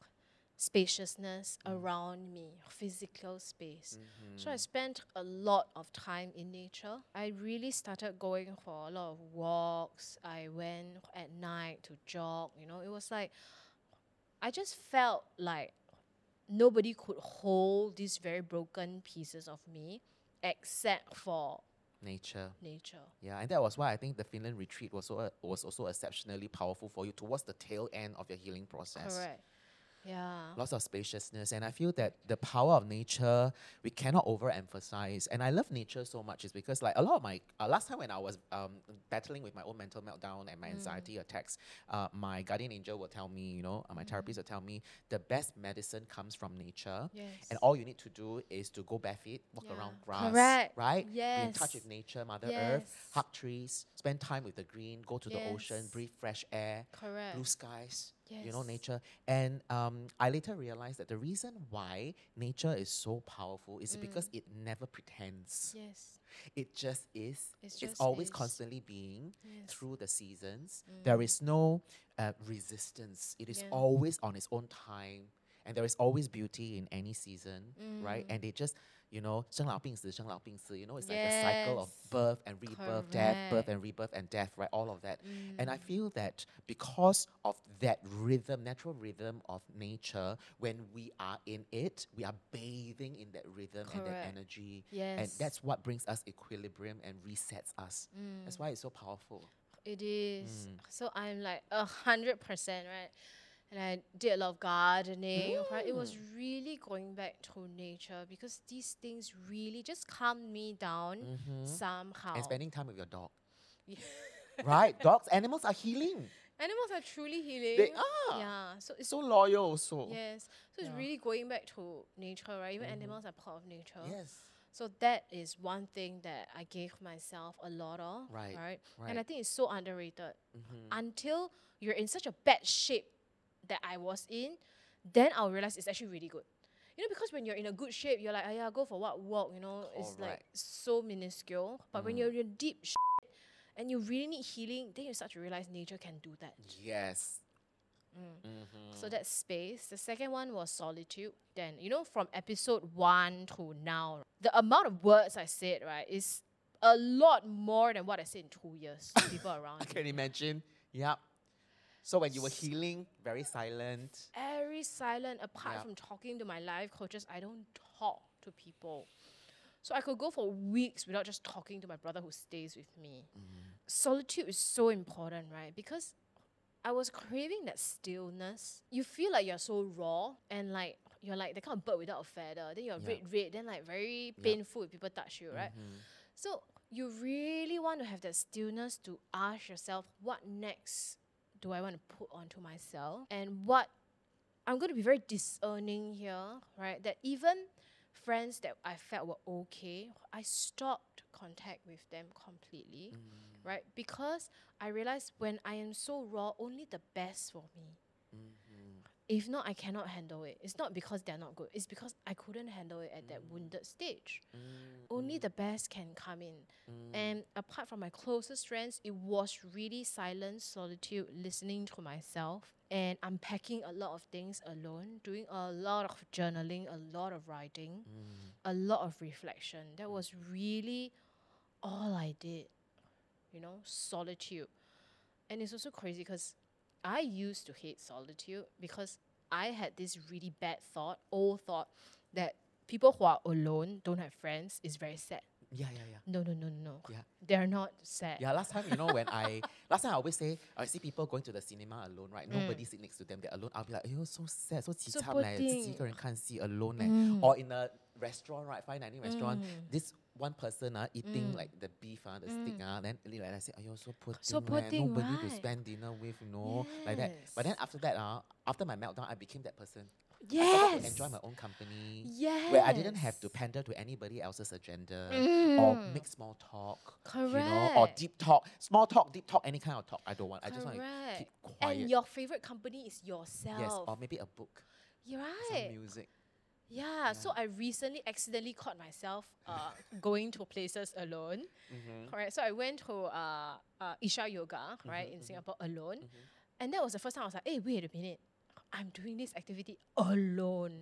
Speaker 1: spaciousness around me, physical space. So I spent a lot of time in nature. I really started going for a lot of walks. I went at night to jog. It was like, I just felt like nobody could hold these very broken pieces of me except for
Speaker 2: Nature.
Speaker 1: nature.
Speaker 2: Yeah, and that was why I think the Finland retreat was also exceptionally powerful for you towards the tail end of your healing process.
Speaker 1: Correct. Yeah.
Speaker 2: Lots of spaciousness, and I feel that the power of nature we cannot overemphasize. And I love nature so much is because, like, a lot of my last time when I was battling with my own mental meltdown and my anxiety attacks, my guardian angel will tell me, my therapist will tell me the best medicine comes from nature.
Speaker 1: Yes.
Speaker 2: And all you need to do is to go barefoot, walk around grass,
Speaker 1: Correct.
Speaker 2: right? Be in
Speaker 1: Yes.
Speaker 2: touch with nature, Mother
Speaker 1: Yes.
Speaker 2: Earth, hug trees, spend time with the green, go to the ocean, breathe fresh air,
Speaker 1: Correct.
Speaker 2: blue skies. You know,
Speaker 1: Yes.
Speaker 2: nature. And I later realized that the reason why nature is so powerful is because it never pretends.
Speaker 1: Yes.
Speaker 2: It just is.
Speaker 1: It
Speaker 2: It's
Speaker 1: just
Speaker 2: always
Speaker 1: is.
Speaker 2: constantly being
Speaker 1: Yes.
Speaker 2: through the seasons. There is no resistance. It is
Speaker 1: Yeah.
Speaker 2: always on its own time. And there is always beauty in any season, right? And they just, you know, 生老病死, 生老病死, you know, it's like a cycle of
Speaker 1: Yes.
Speaker 2: birth and rebirth, death, birth
Speaker 1: Correct.
Speaker 2: and rebirth and death, right? All of that. And I feel that because of that rhythm, natural rhythm of nature, when we are in it, we are bathing in that rhythm and that
Speaker 1: Correct.
Speaker 2: energy. And
Speaker 1: Yes.
Speaker 2: that's what brings us equilibrium and resets us. That's why it's so powerful.
Speaker 1: It is. So I'm like 100%, right? And I did a lot of gardening, right? It was really going back to nature because these things really just calmed me down somehow.
Speaker 2: And spending time with your dog. Right? Dogs, animals are healing.
Speaker 1: Animals are truly healing.
Speaker 2: They are.
Speaker 1: Yeah. So it's
Speaker 2: So loyal also.
Speaker 1: yes. So it's
Speaker 2: Yeah.
Speaker 1: really going back to nature, right? Even animals are part of nature.
Speaker 2: Yes.
Speaker 1: So that is one thing that I gave myself a lot of,
Speaker 2: Right,
Speaker 1: right?
Speaker 2: right.
Speaker 1: And I think it's so underrated. Until you're in such a bad shape that I was in, then I'll realize it's actually really good. You know, because when you're in a good shape, you're like, oh yeah, go for what walk, you know, it's like
Speaker 2: Correct.
Speaker 1: so minuscule. But when you're in deep shit and you really need healing, then you start to realize nature can do that.
Speaker 2: Yes.
Speaker 1: So that's space. The second one was solitude. Then, you know, from episode 1 to now, the amount of words I said, right, is a lot more than what I said in 2 years to people around
Speaker 2: I
Speaker 1: me.
Speaker 2: can imagine. Yep. So when you were healing, very silent.
Speaker 1: Very silent. Apart
Speaker 2: Yeah.
Speaker 1: from talking to my life coaches, I don't talk to people. So I could go for weeks without just talking to my brother who stays with me. Solitude is so important, right? Because I was craving that stillness. You feel like you're so raw and like you're like the kind of bird without a feather. Then you're
Speaker 2: Yeah.
Speaker 1: red, then like very painful if people touch you, right? So you really want to have that stillness to ask yourself, what next do I want to put onto myself? And what I'm going to be very discerning here, right? That even friends that I felt were okay, I stopped contact with them completely, right? Because I realized when I am so raw, only the best for me. If not, I cannot handle it. It's not because they're not good. It's because I couldn't handle it at that wounded stage. Only the best can come in. And apart from my closest friends, it was really silence, solitude, listening to myself, and unpacking a lot of things alone, doing a lot of journaling, a lot of writing, a lot of reflection. That was really all I did. You know, solitude. And it's also crazy because I used to hate solitude because I had this really bad thought, old thought, that people who are alone, don't have friends, is very sad.
Speaker 2: Yeah.
Speaker 1: No.
Speaker 2: Yeah.
Speaker 1: They're not sad.
Speaker 2: Yeah, last time, you know, last time I always say, I see people going to the cinema alone, right? Nobody sit next to them, they're alone. I'll be like, oh, so sad, so 凄惨
Speaker 1: poor
Speaker 2: 嘞,
Speaker 1: thing.
Speaker 2: 自己一个人看戏 alone 嘞. Or in a restaurant, right, fine dining restaurant, this one person eating like the beef, the steak, then like I say, oh, so poor
Speaker 1: So
Speaker 2: thing,
Speaker 1: poor
Speaker 2: leh,
Speaker 1: thing,
Speaker 2: nobody to
Speaker 1: right?
Speaker 2: spend dinner with, you know, like that. But then after that, after my meltdown, I became that person. I started
Speaker 1: Yes.
Speaker 2: to enjoy my own company.
Speaker 1: Yes.
Speaker 2: Where I didn't have to pander to anybody else's agenda or make small talk. You know, or
Speaker 1: Correct.
Speaker 2: deep talk. Small talk, deep talk, any kind of talk. I don't want. I just want to
Speaker 1: Correct.
Speaker 2: keep quiet.
Speaker 1: And your favorite company is yourself.
Speaker 2: Yes, or maybe a book,
Speaker 1: You're
Speaker 2: some
Speaker 1: right.
Speaker 2: music.
Speaker 1: Yeah, so I recently accidentally caught myself going to places alone. Correct. So I went to Isha Yoga, right, in Singapore alone. And that was the first time I was like, hey, wait a minute. I'm doing this activity alone.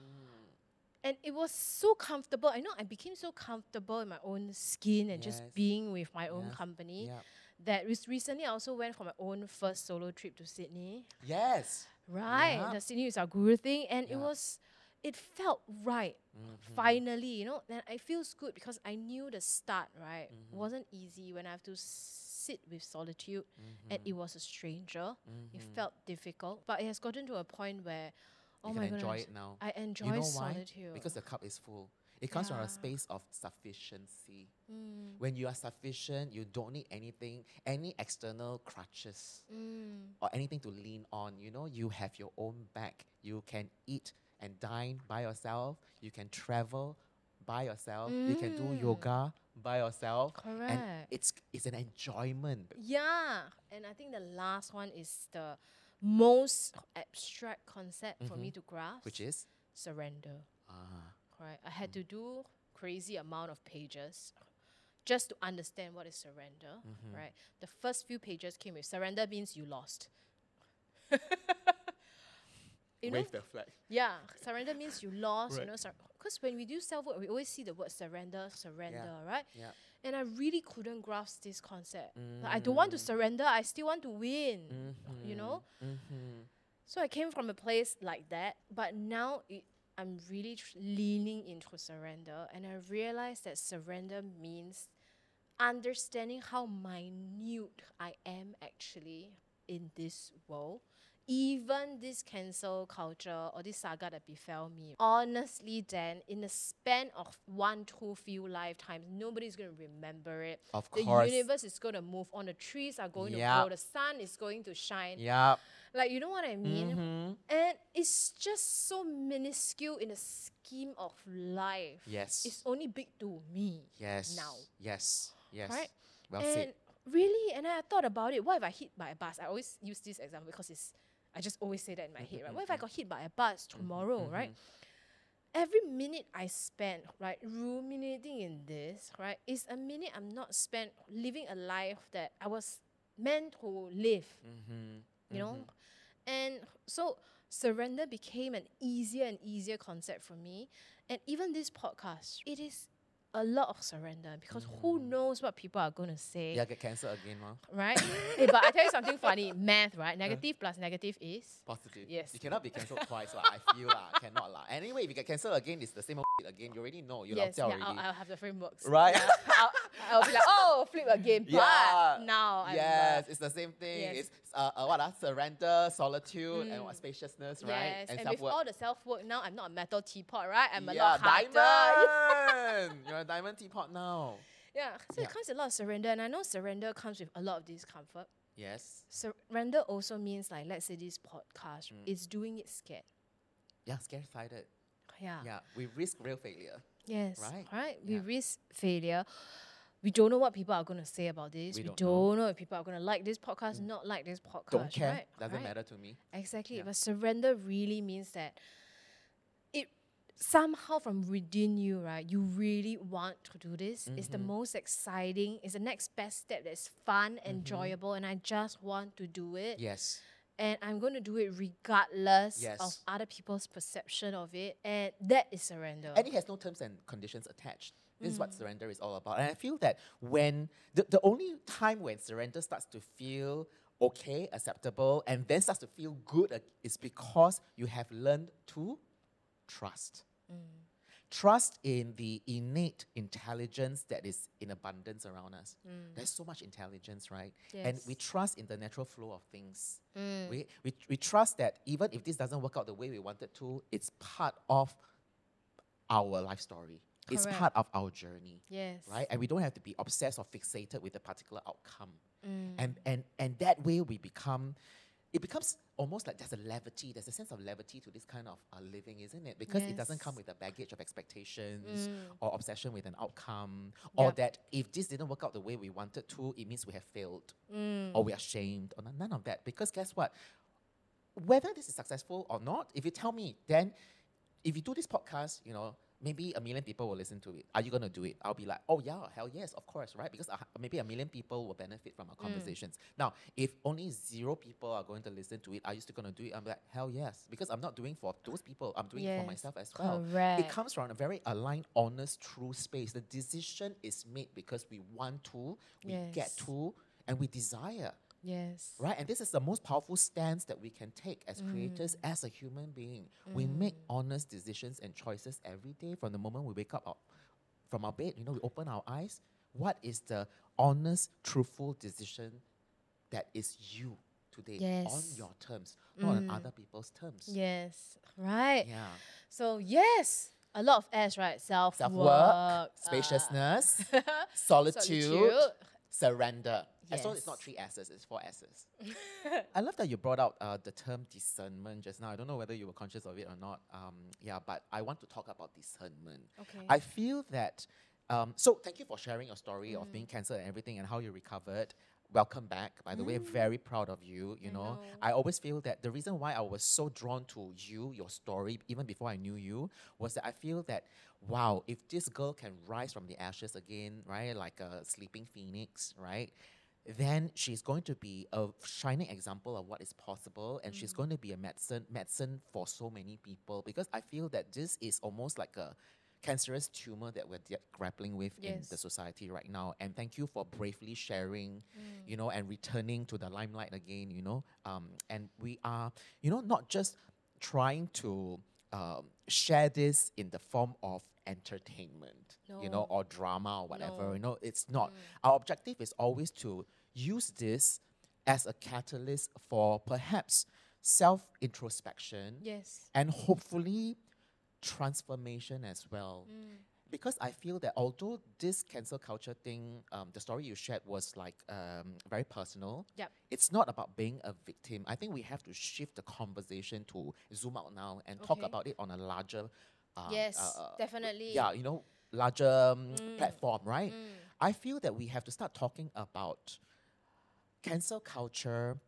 Speaker 1: And it was so comfortable. I know I became so comfortable in my own skin and just
Speaker 2: Yes.
Speaker 1: being with my own
Speaker 2: Yes.
Speaker 1: company
Speaker 2: Yeah.
Speaker 1: that recently I also went for my own first solo trip to Sydney.
Speaker 2: Yes.
Speaker 1: Right.
Speaker 2: Yeah.
Speaker 1: The Sydney is our guru thing. And
Speaker 2: Yeah.
Speaker 1: it felt right. Finally, you know, and it feels good because I knew the start, right? Wasn't easy when I have to sit with solitude and it was a stranger. It felt difficult. But it has gotten to a point where, oh
Speaker 2: You
Speaker 1: my
Speaker 2: can enjoy
Speaker 1: goodness,
Speaker 2: it now.
Speaker 1: I enjoy
Speaker 2: You know why?
Speaker 1: solitude.
Speaker 2: Because the cup is full. It comes from
Speaker 1: Yeah.
Speaker 2: a space of sufficiency. When you are sufficient, you don't need anything, any external crutches or anything to lean on. You know, you have your own back. You can eat and dine by yourself. You can travel by yourself. You can do yoga by yourself.
Speaker 1: Correct.
Speaker 2: And it's an enjoyment.
Speaker 1: Yeah. And I think the last one is the most abstract concept for me to grasp.
Speaker 2: Which is?
Speaker 1: Surrender.
Speaker 2: Ah.
Speaker 1: Right? I had to do crazy amount of pages just to understand what is surrender. Right? The first few pages came with surrender means you lost. You know?
Speaker 2: Wave the flag.
Speaker 1: Yeah, surrender means you lost,
Speaker 2: Right.
Speaker 1: because when we do self-work, we always see the word surrender, right?
Speaker 2: Yeah.
Speaker 1: And I really couldn't grasp this concept. Like, I don't want to surrender, I still want to win, you know? So I came from a place like that, but now I'm really leaning into surrender, and I realized that surrender means understanding how minute I am actually in this world. Even this cancel culture or this saga that befell me. Honestly, Dan, in the span of 1-2 few lifetimes, nobody's going to remember it.
Speaker 2: Of
Speaker 1: The
Speaker 2: course.
Speaker 1: universe is going to move on. The trees are going to
Speaker 2: Yeah.
Speaker 1: grow. The sun is going to shine.
Speaker 2: Yeah.
Speaker 1: Like, you know what I mean? And it's just so minuscule in the scheme of life.
Speaker 2: Yes.
Speaker 1: It's only big to me
Speaker 2: Yes.
Speaker 1: now.
Speaker 2: Yes. Yes.
Speaker 1: Right?
Speaker 2: Well
Speaker 1: And
Speaker 2: said.
Speaker 1: really, and I thought about it, what if I hit by a bus? I always use this example because I just always say that in my head, right? What if I got hit by a bus tomorrow, right? Every minute I spend, right, ruminating in this, right, is a minute I'm not spent living a life that I was meant to live, you know? And so surrender became an easier and easier concept for me. And even this podcast, it is a lot of surrender because who knows what people are going to say.
Speaker 2: Yeah, get cancelled again, ma.
Speaker 1: Right? But I tell you something funny. Math, right? Negative plus negative is?
Speaker 2: Positive.
Speaker 1: Yes.
Speaker 2: You cannot be cancelled twice, lah. I feel lah. Cannot lah. Anyway, if you get cancelled again, it's the same old shit again. You already know. You
Speaker 1: Yes,
Speaker 2: lao jiao
Speaker 1: yeah,
Speaker 2: already.
Speaker 1: I'll have the frameworks.
Speaker 2: Right?
Speaker 1: Yeah, I'll be like, oh, flip again. But
Speaker 2: Yeah.
Speaker 1: now I'm...
Speaker 2: Yes, it's the same thing.
Speaker 1: Yes.
Speaker 2: It's surrender, solitude, and spaciousness, right?
Speaker 1: Yes, and with
Speaker 2: self-work.
Speaker 1: all the self-work now, I'm not a metal teapot, right? I'm a
Speaker 2: Yeah,
Speaker 1: lot harder.
Speaker 2: diamond. You're a diamond teapot now.
Speaker 1: Yeah, so it comes with a lot of surrender, and I know surrender comes with a lot of discomfort.
Speaker 2: Yes.
Speaker 1: Surrender also means, like, let's say this podcast is doing it scared.
Speaker 2: Yeah, scared-sided.
Speaker 1: Yeah.
Speaker 2: Yeah, we risk real failure.
Speaker 1: Yes.
Speaker 2: Right?
Speaker 1: We
Speaker 2: Yeah.
Speaker 1: risk failure. We don't know what people are going to say about this.
Speaker 2: We
Speaker 1: We
Speaker 2: don't
Speaker 1: don't know if people are going to like this podcast, not like this podcast.
Speaker 2: Don't care.
Speaker 1: Right?
Speaker 2: Doesn't
Speaker 1: Right?
Speaker 2: matter to me.
Speaker 1: Exactly.
Speaker 2: Yeah.
Speaker 1: But surrender really means that it somehow from within you, right, you really want to do this. It's the most exciting. It's the next best step that's fun, enjoyable, and I just want to do it.
Speaker 2: Yes.
Speaker 1: And I'm going to do it regardless
Speaker 2: Yes.
Speaker 1: of other people's perception of it. And that is surrender.
Speaker 2: And it has no terms and conditions attached. This is what surrender is all about. And I feel that when the only time when surrender starts to feel okay, acceptable, and then starts to feel good is because you have learned to trust. Trust in the innate intelligence that is in abundance around us. There's so much intelligence, right? And we
Speaker 1: Yes.
Speaker 2: trust in the natural flow of things. We trust that even if this doesn't work out the way we want it to, it's part of our life story. It's
Speaker 1: Correct.
Speaker 2: part of our journey.
Speaker 1: Yes.
Speaker 2: Right? And we don't have to be obsessed or fixated with a particular outcome. And that way it becomes almost like there's a sense of levity to this kind of living, isn't it? Because it doesn't
Speaker 1: Yes.
Speaker 2: come with a baggage of expectations or obsession with an outcome, or
Speaker 1: Yep.
Speaker 2: that if this didn't work out the way we wanted to, it means we have failed or we are shamed, or none of that. Because guess what? Whether this is successful or not, if you tell me, then if you do this podcast, maybe 1 million people will listen to it. Are you going to do it? I'll be like, oh yeah, hell yes, of course, right? Because maybe 1 million people will benefit from our conversations. Now, if only 0 people are going to listen to it, are you still going to do it? I'm like, hell yes. Because I'm not doing for those people. I'm doing it for
Speaker 1: Yes,
Speaker 2: myself as well. It
Speaker 1: correct.
Speaker 2: comes from a very aligned, honest, true space. The decision is made because we want to, we get
Speaker 1: Yes.
Speaker 2: to, and we desire.
Speaker 1: Yes.
Speaker 2: Right? And this is the most powerful stance that we can take as creators, as a human being. We make honest decisions and choices every day from the moment we wake up from our bed. We open our eyes. What is the honest, truthful decision that is you today
Speaker 1: Yes.
Speaker 2: on your terms, not on other people's terms?
Speaker 1: Yes. Right.
Speaker 2: Yeah.
Speaker 1: So, yes. A lot of S, right? Self-work.
Speaker 2: Self-work, spaciousness, solitude, surrender. As long as it's not
Speaker 1: Yes.
Speaker 2: 3 S's, it's 4 S's. I love that you brought out the term discernment just now. I don't know whether you were conscious of it or not. But I want to talk about discernment.
Speaker 1: Okay.
Speaker 2: I feel that, so thank you for sharing your story of being cancelled and everything and how you recovered. welcome back, by the way. Very proud of you. You
Speaker 1: I
Speaker 2: know,
Speaker 1: know.
Speaker 2: I always feel that the reason why I was so drawn to you, your story, even before I knew you, was that I feel that, wow, if this girl can rise from the ashes again, right, like a sleeping phoenix, right, then she's going to be a shining example of what is possible, and she's going to be a medicine for so many people, because I feel that this is almost like a cancerous tumor that we're grappling with in the
Speaker 1: Yes.
Speaker 2: society right now. And thank you for bravely sharing, you know, and returning to the limelight again, you know. And we are, you know, not just trying to share this in the form of entertainment, you know,
Speaker 1: No.
Speaker 2: or drama or whatever.
Speaker 1: No.
Speaker 2: You know, it's not. Our objective is always to use this as a catalyst for perhaps self introspection
Speaker 1: Yes.
Speaker 2: and hopefully transformation as well. Because I feel that although this cancel culture thing, the story you shared was like very personal,
Speaker 1: Yep.
Speaker 2: it's not about being a victim. I think we have to shift the conversation to zoom out now and talk
Speaker 1: Okay.
Speaker 2: about it on a larger,
Speaker 1: Yes, definitely.
Speaker 2: yeah, you know, larger platform, right? I feel that we have to start talking about cancel culture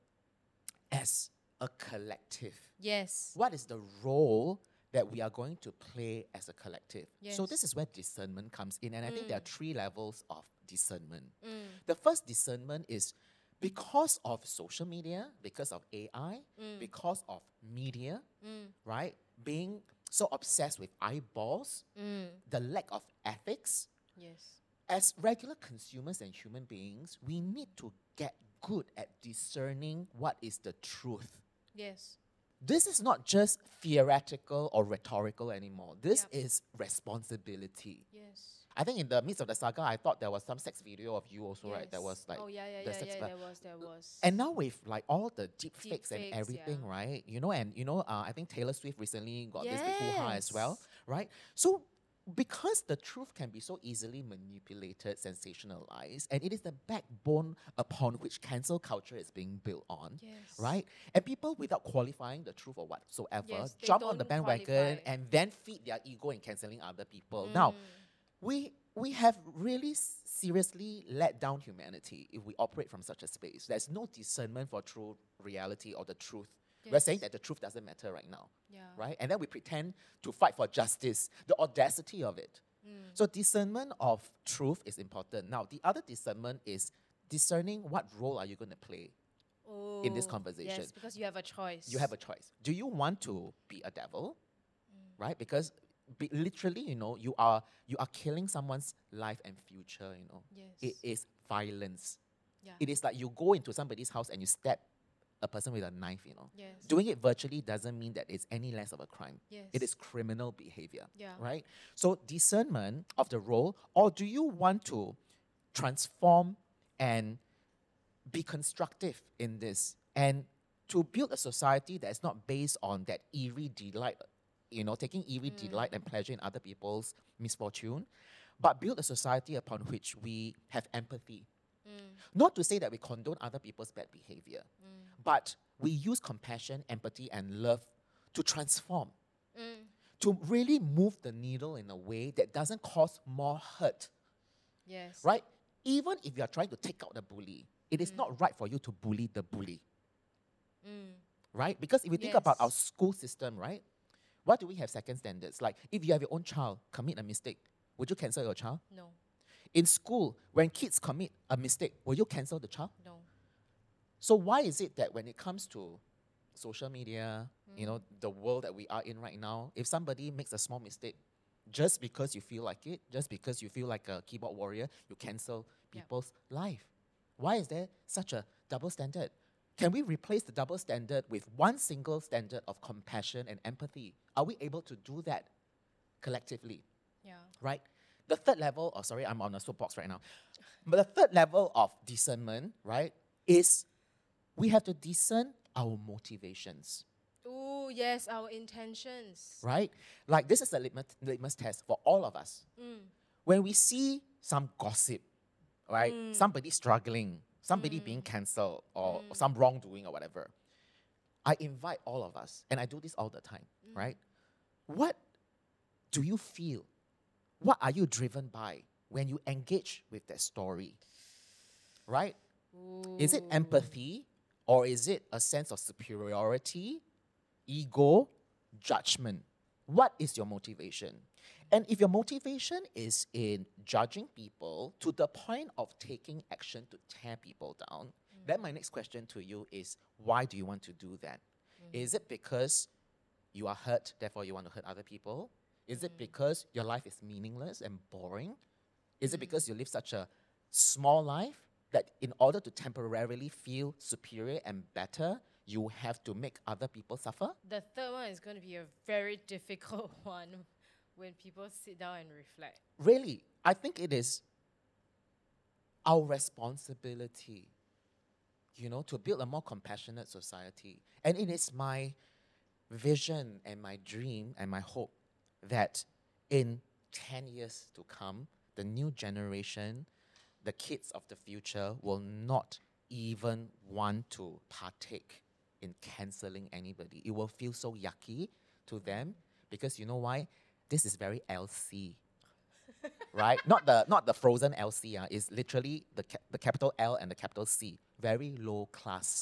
Speaker 2: as a collective.
Speaker 1: Yes.
Speaker 2: What is the role that we are going to play as a collective? So
Speaker 1: Yes.
Speaker 2: this is where discernment comes in, and I think there are three levels of discernment. The first discernment is because of social media, because of AI, because of media, right? Being so obsessed with eyeballs, the lack of ethics.
Speaker 1: Yes.
Speaker 2: As regular consumers and human beings, we need to get good at discerning what is the truth.
Speaker 1: Yes.
Speaker 2: This is not just theoretical or rhetorical anymore. This
Speaker 1: Yep.
Speaker 2: is responsibility.
Speaker 1: Yes.
Speaker 2: I think in the midst of the saga, I thought there was some sex video of you also, right? That was like
Speaker 1: Oh yeah,
Speaker 2: the sex.
Speaker 1: there was.
Speaker 2: And now with like all the deep fakes and
Speaker 1: Deepfakes,
Speaker 2: everything,
Speaker 1: yeah.
Speaker 2: right? You know, and you know, I think Taylor Swift recently got this big hoo-ha as well,
Speaker 1: Yes.
Speaker 2: right? So because the truth can be so easily manipulated, sensationalized, and it is the backbone upon which cancel culture is being built on,
Speaker 1: Yes.
Speaker 2: right? And people, without qualifying the truth or whatsoever,
Speaker 1: Yes, they
Speaker 2: jump on the
Speaker 1: don't
Speaker 2: bandwagon
Speaker 1: qualify.
Speaker 2: and then feed their ego in canceling other people. Now, we have really seriously let down humanity if we operate from such a space. There's no discernment for true reality or the truth. We're
Speaker 1: Yes.
Speaker 2: saying that the truth doesn't matter right now,
Speaker 1: Yeah.
Speaker 2: right? And then we pretend to fight for justice, the audacity of it. So discernment of truth is important. Now, the other discernment is discerning what role are you going to play in this
Speaker 1: Oh,
Speaker 2: conversation.
Speaker 1: Yes, because you have a choice.
Speaker 2: You have a choice. Do you want to be a devil, right? Because literally, you know, you are killing someone's life and future. You know,
Speaker 1: Yes.
Speaker 2: it is violence.
Speaker 1: Yeah.
Speaker 2: It is like you go into somebody's house and you stab a person with a knife. You know,
Speaker 1: Yes.
Speaker 2: doing it virtually doesn't mean that it's any less of a crime.
Speaker 1: Yes.
Speaker 2: It is criminal behavior.
Speaker 1: Yeah.
Speaker 2: Right. So discernment of the role, or do you want to transform and be constructive in this and to build a society that is not based on that eerie delight, you know, taking eerie delight and pleasure in other people's misfortune, but build a society upon which we have empathy. Not to say that we condone other people's bad behavior, but we use compassion, empathy, and love to transform, to really move the needle in a way that doesn't cause more hurt,
Speaker 1: Yes.
Speaker 2: right? Even if you are trying to take out the bully, it is not right for you to bully the bully. Right? Because if you think about
Speaker 1: Yes.
Speaker 2: our school system, right? What do we have second standards? Like, if you have your own child commit a mistake, would you cancel your child?
Speaker 1: No.
Speaker 2: In school, when kids commit a mistake, will you cancel the child?
Speaker 1: No.
Speaker 2: So why is it that when it comes to social media, you know, the world that we are in right now, if somebody makes a small mistake, just because you feel like it, just because you feel like a keyboard warrior, you cancel
Speaker 1: Yeah.
Speaker 2: people's life? Why is there such a double standard? Can we replace the double standard with one single standard of compassion and empathy? Are we able to do that collectively?
Speaker 1: Yeah.
Speaker 2: Right? The third level, oh sorry, I'm on a soapbox right now. But the third level of discernment, right, is we have to discern our motivations,
Speaker 1: Oh yes, our intentions.
Speaker 2: right? Like this is a litmus test for all of us. When we see some gossip, right, somebody struggling, somebody being cancelled, or some wrongdoing or whatever, I invite all of us, and I do this all the time, right? What do you feel? What are you driven by when you engage with that story? Right? Is it empathy, or is it a sense of superiority, ego, judgment? What is your motivation? And if your motivation is in judging people to the point of taking action to tear people down, then my next question to you is, why do you want to do that? Is it because you are hurt, therefore you want to hurt other people? Is it because your life is meaningless and boring? Is it because you live such a small life that in order to temporarily feel superior and better, you have to make other people suffer?
Speaker 1: The third one is going to be a very difficult one when people sit down and reflect.
Speaker 2: Really, I think it is our responsibility, to build a more compassionate society. And it is my vision and my dream and my hope that in 10 years to come, the new generation, the kids of the future, will not even want to partake in cancelling anybody. It will feel so yucky to them because you know why? This is very LC. Right? Not the frozen LC. It's literally the capital L and the capital C. Very low class.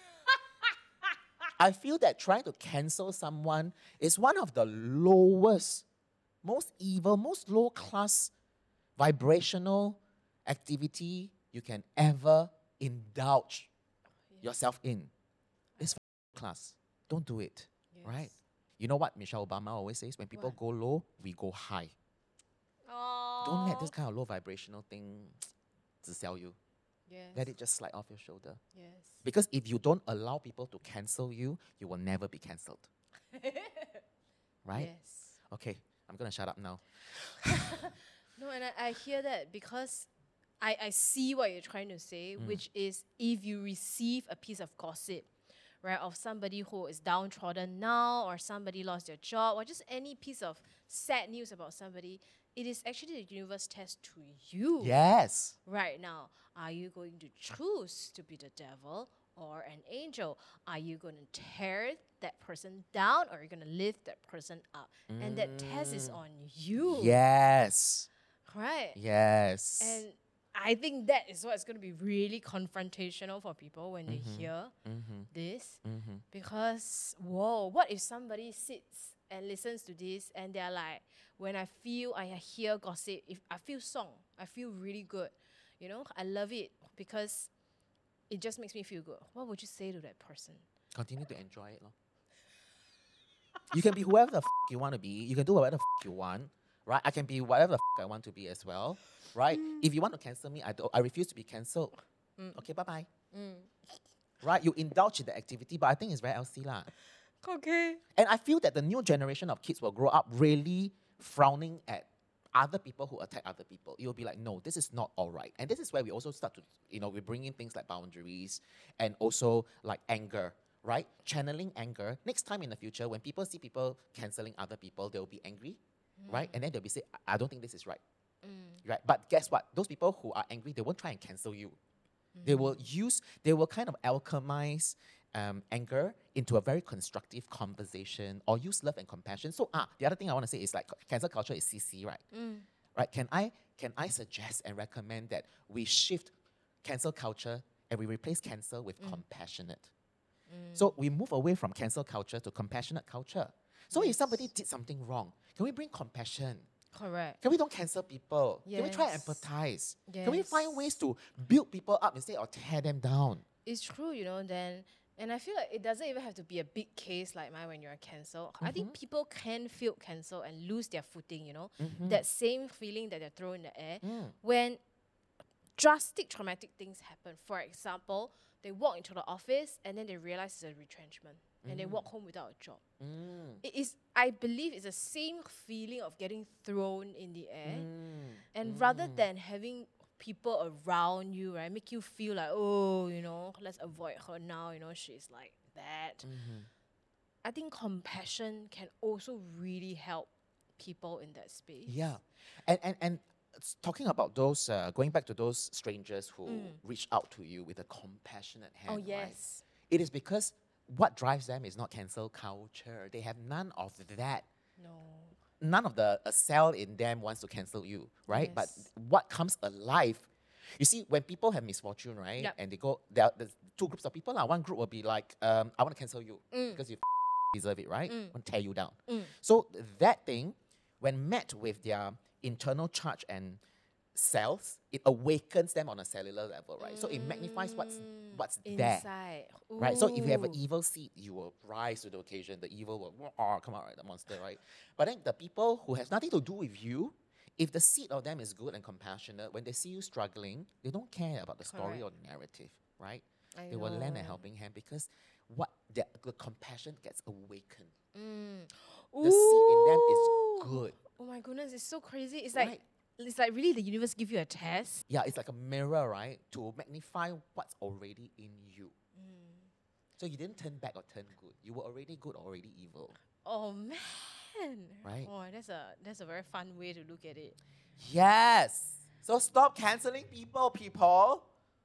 Speaker 2: I feel that trying to cancel someone is one of the lowest, most evil, most low class vibrational activity you can ever indulge yourself in. It's class. Don't do it.
Speaker 1: Yes.
Speaker 2: Right? You know what Michelle Obama always says? When people go low, we go high.
Speaker 1: Oh.
Speaker 2: Don't let this kind of low vibrational thing to sell you.
Speaker 1: Yes.
Speaker 2: Let it just slide off your shoulder.
Speaker 1: Yes.
Speaker 2: Because if you don't allow people to cancel you, you will never be cancelled. Right?
Speaker 1: Yes.
Speaker 2: Okay, I'm going to shut up now.
Speaker 1: No, and I hear that because I see what you're trying to say, which is if you receive a piece of gossip, right, of somebody who is downtrodden now, or somebody lost their job, or just any piece of sad news about somebody, it is actually the universe test to you.
Speaker 2: Yes.
Speaker 1: Right now. Are you going to choose to be the devil or an angel? Are you going to tear that person down, or are you going to lift that person up? And that test is on you.
Speaker 2: Yes.
Speaker 1: Right.
Speaker 2: Yes.
Speaker 1: And I think that is what's going to be really confrontational for people when they hear this. Because, whoa, what if somebody sits and listens to this and they're like, when I hear gossip, if I feel song, I feel really good. I love it because it just makes me feel good. What would you say to that person?
Speaker 2: Continue to enjoy it. You can be whoever the you want to be. You can do whatever the you want. Right? I can be whatever the I want to be as well. Right? If you want to cancel me, I refuse to be cancelled. Okay, bye-bye. Right? You indulge in the activity, but I think it's very LC lah.
Speaker 1: Okay.
Speaker 2: And I feel that the new generation of kids will grow up really frowning at other people who attack other people. It will be like, no, this is not all right. And this is where we also start to, we bring in things like boundaries and also like anger, right? Channeling anger. Next time in the future, when people see people cancelling other people, they'll be angry, right? And then they'll be saying, I don't think this is right. Right? But guess what? Those people who are angry, they won't try and cancel you. They will kind of alchemize anger into a very constructive conversation, or use love and compassion. So the other thing I want to say is like cancel culture is CC, right? Right? Can I suggest and recommend that we shift cancel culture and we replace cancel with compassionate? So we move away from cancel culture to compassionate culture. So if somebody did something wrong, can we bring compassion?
Speaker 1: Correct.
Speaker 2: Can we don't cancel people? Can we try and empathize? Can we find ways to build people up instead of tear them down?
Speaker 1: It's true, then. And I feel like it doesn't even have to be a big case like mine when you're cancelled. I think people can feel cancelled and lose their footing, That same feeling that they're thrown in the air. When drastic traumatic things happen. For example, they walk into the office and then they realize it's a retrenchment. And they walk home without a job. It is, I believe, it's the same feeling of getting thrown in the air. And rather than having people around you, right, make you feel like, oh, let's avoid her now, she's like that. I think compassion can also really help people in that space.
Speaker 2: Yeah. And talking about those, going back to those strangers who reach out to you with a compassionate hand.
Speaker 1: Oh, yes.
Speaker 2: Right? It is because what drives them is not cancel culture. They have none of that.
Speaker 1: No.
Speaker 2: None of the cell in them wants to cancel you, right?
Speaker 1: Yes.
Speaker 2: But what comes alive You see, when people have misfortune, right,
Speaker 1: Yep.
Speaker 2: and they go, there's two groups of people. One group will be like, I want to cancel you because you deserve it, right? I want to tear you down. So that thing, when met with their internal charge and cells, it awakens them on a cellular level, right? So it magnifies what's there.
Speaker 1: Inside.
Speaker 2: Right, so if you have an
Speaker 1: Ooh.
Speaker 2: evil seed, you will rise to the occasion. The evil will come out, right? The monster, right? But then the people who has nothing to do with you, if the seed of them is good and compassionate, when they see you struggling, they don't care about the story or the narrative, right?
Speaker 1: I
Speaker 2: They will lend a
Speaker 1: know.
Speaker 2: helping hand because the compassion gets awakened.
Speaker 1: Mm.
Speaker 2: The seed in them is
Speaker 1: Ooh.
Speaker 2: good,
Speaker 1: Oh my goodness, it's so crazy. It's
Speaker 2: right?
Speaker 1: like really the universe give you a test.
Speaker 2: Yeah, it's like a mirror, right? To magnify what's already in you. So you didn't turn back or turn good. You were already good, already evil.
Speaker 1: Oh man.
Speaker 2: Right.
Speaker 1: Oh, that's a very fun way to look at it.
Speaker 2: Yes. So stop canceling people.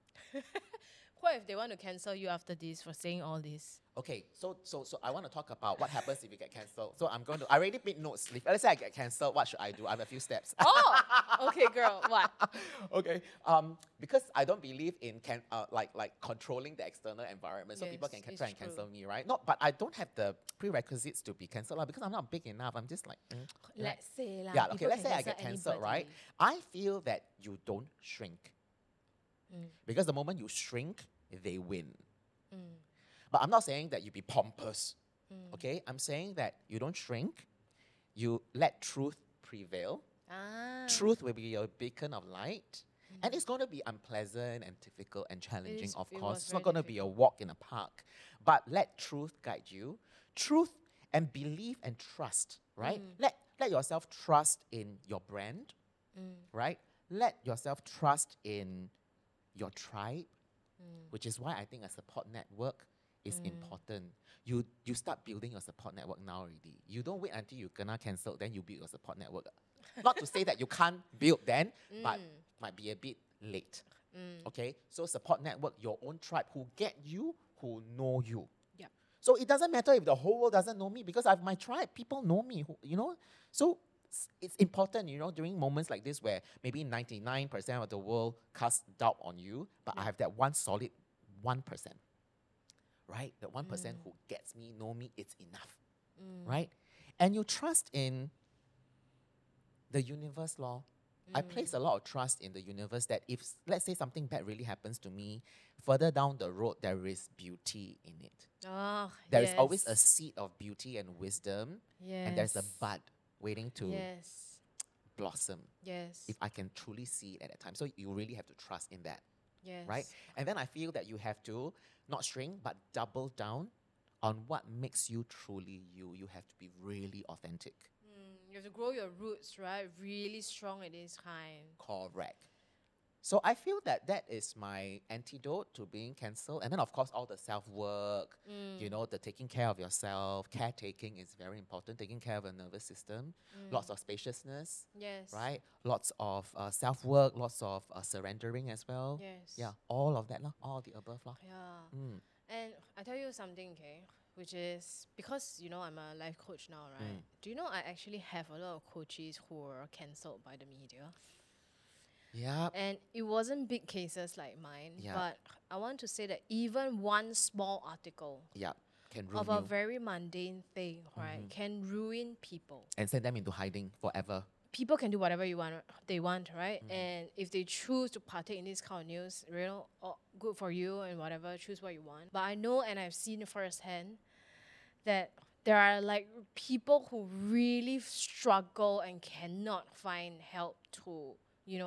Speaker 1: What if they want to cancel you after this for saying all this?
Speaker 2: Okay, so I want to talk about what happens if you get cancelled. So I already made notes. Let's say I get cancelled, what should I do? I have a few steps.
Speaker 1: Oh, okay, girl. What?
Speaker 2: Okay, because I don't believe in like controlling the external environment, so people
Speaker 1: Yes,
Speaker 2: can
Speaker 1: it's
Speaker 2: try and
Speaker 1: true.
Speaker 2: cancel me, right? No, but I don't have the prerequisites to be cancelled because I'm not big enough. I'm just like,
Speaker 1: Let's say lah.
Speaker 2: yeah, okay.
Speaker 1: people
Speaker 2: Let's
Speaker 1: can
Speaker 2: say I get cancelled,
Speaker 1: anybody.
Speaker 2: right? I feel that you don't shrink because the moment you shrink, they win. But I'm not saying that you be pompous. Okay, I'm saying that you don't shrink. You let truth prevail.
Speaker 1: Ah.
Speaker 2: Truth will be your beacon of light. And it's going to be unpleasant and difficult and challenging, of
Speaker 1: it
Speaker 2: course.
Speaker 1: was
Speaker 2: It's not
Speaker 1: very
Speaker 2: going to be a walk in a park. But let truth guide you. Truth and belief and trust, right? Let yourself trust in your brand, right? Let yourself trust in your tribe, which is why I think a support network is important. You start building your support network now already. You don't wait until you gonna cancel, then you build your support network. Not to say that you can't build then, but might be a bit late. Okay? So support network, your own tribe who get you, who know you.
Speaker 1: Yep.
Speaker 2: So it doesn't matter if the whole world doesn't know me because I have my tribe. People know me, So it's important, during moments like this where maybe 99% of the world casts doubt on you, but I have that one solid 1%. Right? The 1% who gets me, know me, it's enough. Right? And you trust in the universe, law. I place a lot of trust in the universe that if, let's say, something bad really happens to me, further down the road, there is beauty in it.
Speaker 1: Oh,
Speaker 2: There is always a seed of beauty and wisdom, and there's a
Speaker 1: Yes.
Speaker 2: bud waiting to
Speaker 1: Yes.
Speaker 2: blossom.
Speaker 1: Yes.
Speaker 2: If I can truly see it at that time. So you really have to trust in that.
Speaker 1: Yes.
Speaker 2: Right? And then I feel that you have to not shrink, but double down on what makes you truly you. You have to be really authentic.
Speaker 1: You have to grow your roots, right? Really strong at this time.
Speaker 2: Correct. So I feel that is my antidote to being cancelled. And then, of course, all the self-work, the taking care of yourself, caretaking is very important, taking care of your nervous system, lots of spaciousness,
Speaker 1: Yes.
Speaker 2: right? Lots of self-work, lots of surrendering as well.
Speaker 1: Yes.
Speaker 2: Yeah, all of that, all the above.
Speaker 1: Yeah. And I tell you something, okay, which is because I'm a life coach now, right? Do you know I actually have a lot of coaches who were cancelled by the media?
Speaker 2: Yeah.
Speaker 1: And it wasn't big cases like mine,
Speaker 2: Yeah.
Speaker 1: but I want to say that even one small article
Speaker 2: Yeah, can ruin
Speaker 1: of a
Speaker 2: you
Speaker 1: very mundane thing, right, can ruin people.
Speaker 2: and send them into hiding forever.
Speaker 1: People can do whatever they want, right? And if they choose to partake in this kind of news, good for you and whatever, choose what you want. But I know and I've seen firsthand that there are like people who really struggle and cannot find help to,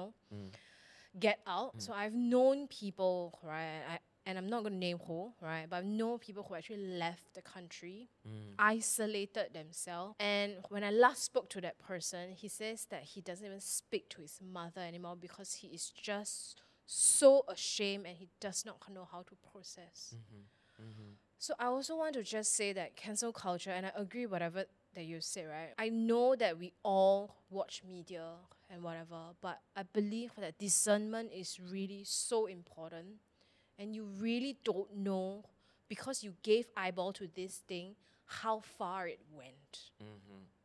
Speaker 1: get out. So I've known people, right? And I'm not going to name who, right? But I've known people who actually left the country, isolated themselves. And when I last spoke to that person, he says that he doesn't even speak to his mother anymore because he is just so ashamed and he does not know how to process. So I also want to just say that cancel culture, and I agree whatever that you say, right? I know that we all watch media and whatever, but I believe that discernment is really so important. And you really don't know, because you gave eyeball to this thing, how far it went.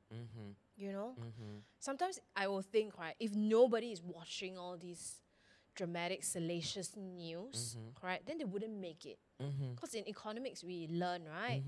Speaker 1: Sometimes I will think, right, if nobody is watching all these dramatic, salacious news, right, then they wouldn't make it. Because in economics, we learn, right?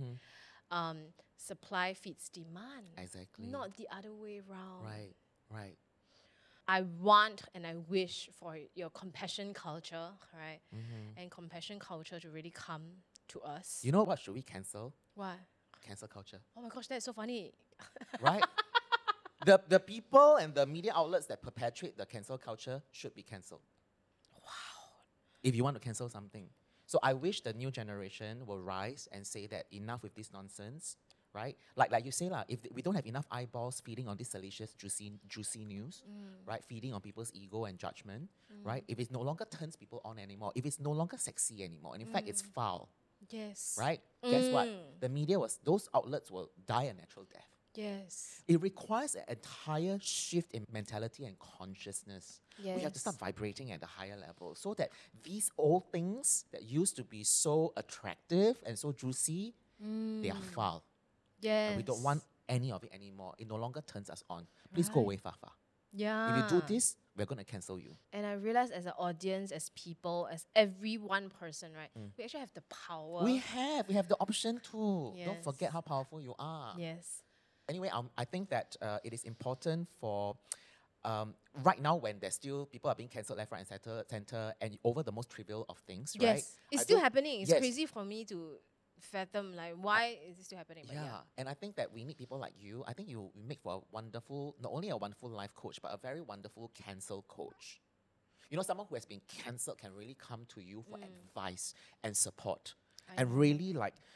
Speaker 1: Supply feeds demand.
Speaker 2: Exactly.
Speaker 1: Not the other way around.
Speaker 2: Right.
Speaker 1: I want and I wish for your compassion culture, right? And compassion culture to really come to us.
Speaker 2: You know what should we cancel?
Speaker 1: What?
Speaker 2: Cancel culture.
Speaker 1: Oh my gosh, that's so funny.
Speaker 2: Right? The people and the media outlets that perpetuate the cancel culture should be cancelled. Wow. If you want to cancel something. So I wish the new generation will rise and say that enough with this nonsense, right? Like you say, if we don't have enough eyeballs feeding on this salacious, juicy news, right? Feeding on people's ego and judgment, right? If it no longer turns people on anymore, if it's no longer sexy anymore, and in fact it's foul,
Speaker 1: Yes.
Speaker 2: right? Guess what? The media those outlets will die a natural death.
Speaker 1: Yes.
Speaker 2: It requires an entire shift in mentality and consciousness. We have to
Speaker 1: Yes.
Speaker 2: start vibrating at a higher level so that these old things that used to be so attractive and so juicy, they are foul.
Speaker 1: Yes.
Speaker 2: And we don't want any of it anymore. It no longer turns us on. Please go away, Fafa.
Speaker 1: Yeah.
Speaker 2: If you do this, we're going to cancel you.
Speaker 1: And I realize as an audience, as people, as every one person, right, we actually have the power.
Speaker 2: We have the option to. Don't
Speaker 1: Yes.
Speaker 2: forget how powerful you are.
Speaker 1: Yes.
Speaker 2: Anyway, I think that it is important for right now when there's still people are being cancelled left, right, and center, and over the most trivial of things, right?
Speaker 1: Yes. It's still happening. It's
Speaker 2: yes.
Speaker 1: crazy for me to fathom, like, why is this still happening? But
Speaker 2: Yeah, and I think that we need people like you. I think you make for a wonderful, not only a wonderful life coach, but a very wonderful cancel coach. You know, someone who has been cancelled can really come to you for advice and support, and really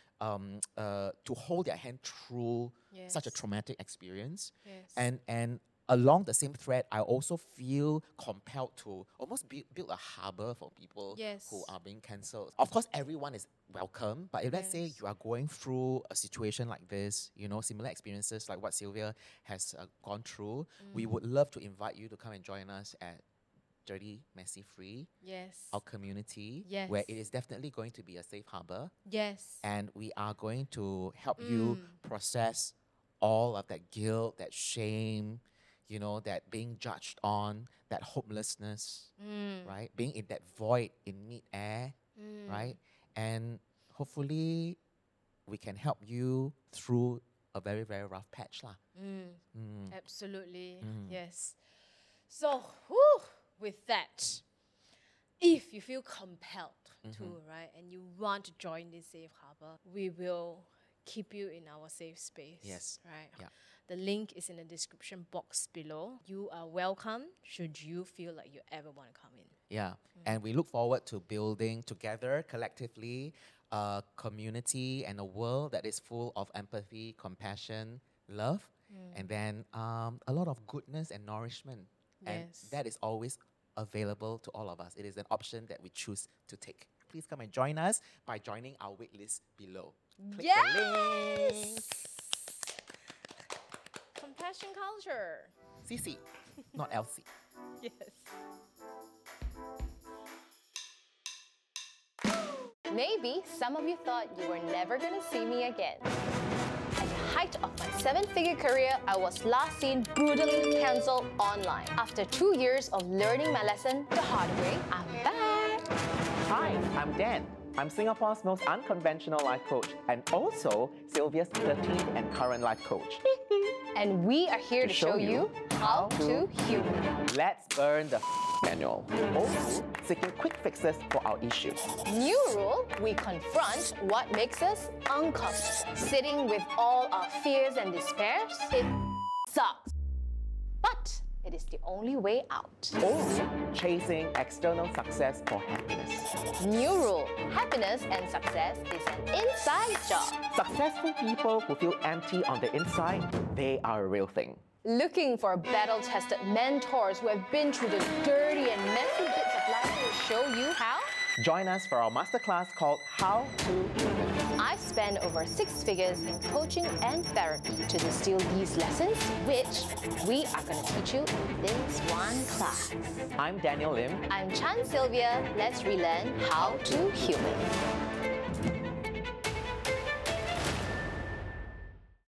Speaker 2: to hold their hand through such a
Speaker 1: Yes.
Speaker 2: traumatic experience.
Speaker 1: Yes.
Speaker 2: And along the same thread, I also feel compelled to almost build a harbor for people
Speaker 1: Yes.
Speaker 2: who are being cancelled. Of course, everyone is welcome, but if let's say
Speaker 1: Yes.
Speaker 2: you are going through a situation like this, you know, similar experiences like what Sylvia has gone through, we would love to invite you to come and join us at Dirty, Messy, Free,
Speaker 1: Yes.
Speaker 2: our community,
Speaker 1: Yes.
Speaker 2: where it is definitely going to be a safe harbor.
Speaker 1: Yes.
Speaker 2: And we are going to help you process all of that guilt, that shame, you know, that being judged on, that hopelessness, right? Being in that void in mid-air, right? And hopefully we can help you through a very, very rough patch lah.
Speaker 1: Absolutely. Yes. So, whew, with that, if you feel compelled to, right, and you want to join this safe harbor, we will keep you in our safe space.
Speaker 2: Yes.
Speaker 1: Right.
Speaker 2: Yeah.
Speaker 1: The link is in the description box below. You are welcome should you feel like you ever want to come in.
Speaker 2: Yeah, and we look forward to building together collectively a community and a world that is full of empathy, compassion, love, and then a lot of goodness and nourishment. And
Speaker 1: Yes.
Speaker 2: that is always available to all of us. It is an option that we choose to take. Please come and join us by joining our waitlist below. Click the link.
Speaker 1: Compassion culture.
Speaker 2: CC, not Elsie.
Speaker 1: Yes.
Speaker 3: Maybe some of you thought you were never gonna see me again. At the height of my 7-figure career, I was last seen brutally cancelled online. After 2 years of learning my lesson the hard way, I'm back.
Speaker 2: Hi, I'm Dan. I'm Singapore's most unconventional life coach and also Sylvia's 13th and current life coach.
Speaker 3: And we are here to show you how to human.
Speaker 2: Let's burn the manual. Also, seeking quick fixes for our issues.
Speaker 3: New rule, we confront what makes us uncomfortable. Sitting with all our fears and despairs, it sucks. But it is the only way out.
Speaker 2: Also, chasing external success for happiness.
Speaker 3: New rule, happiness and success is an inside job.
Speaker 2: Successful people who feel empty on the inside, they are a real thing.
Speaker 3: Looking for battle-tested mentors who have been through the dirty and messy bits of life to show you how?
Speaker 2: Join us for our masterclass called How to Human.
Speaker 3: I've spent over 6 figures in coaching and therapy to distill these lessons, which we are going to teach you in this one class.
Speaker 2: I'm Daniel Lim.
Speaker 3: I'm Chan Sylvia. Let's relearn how to human.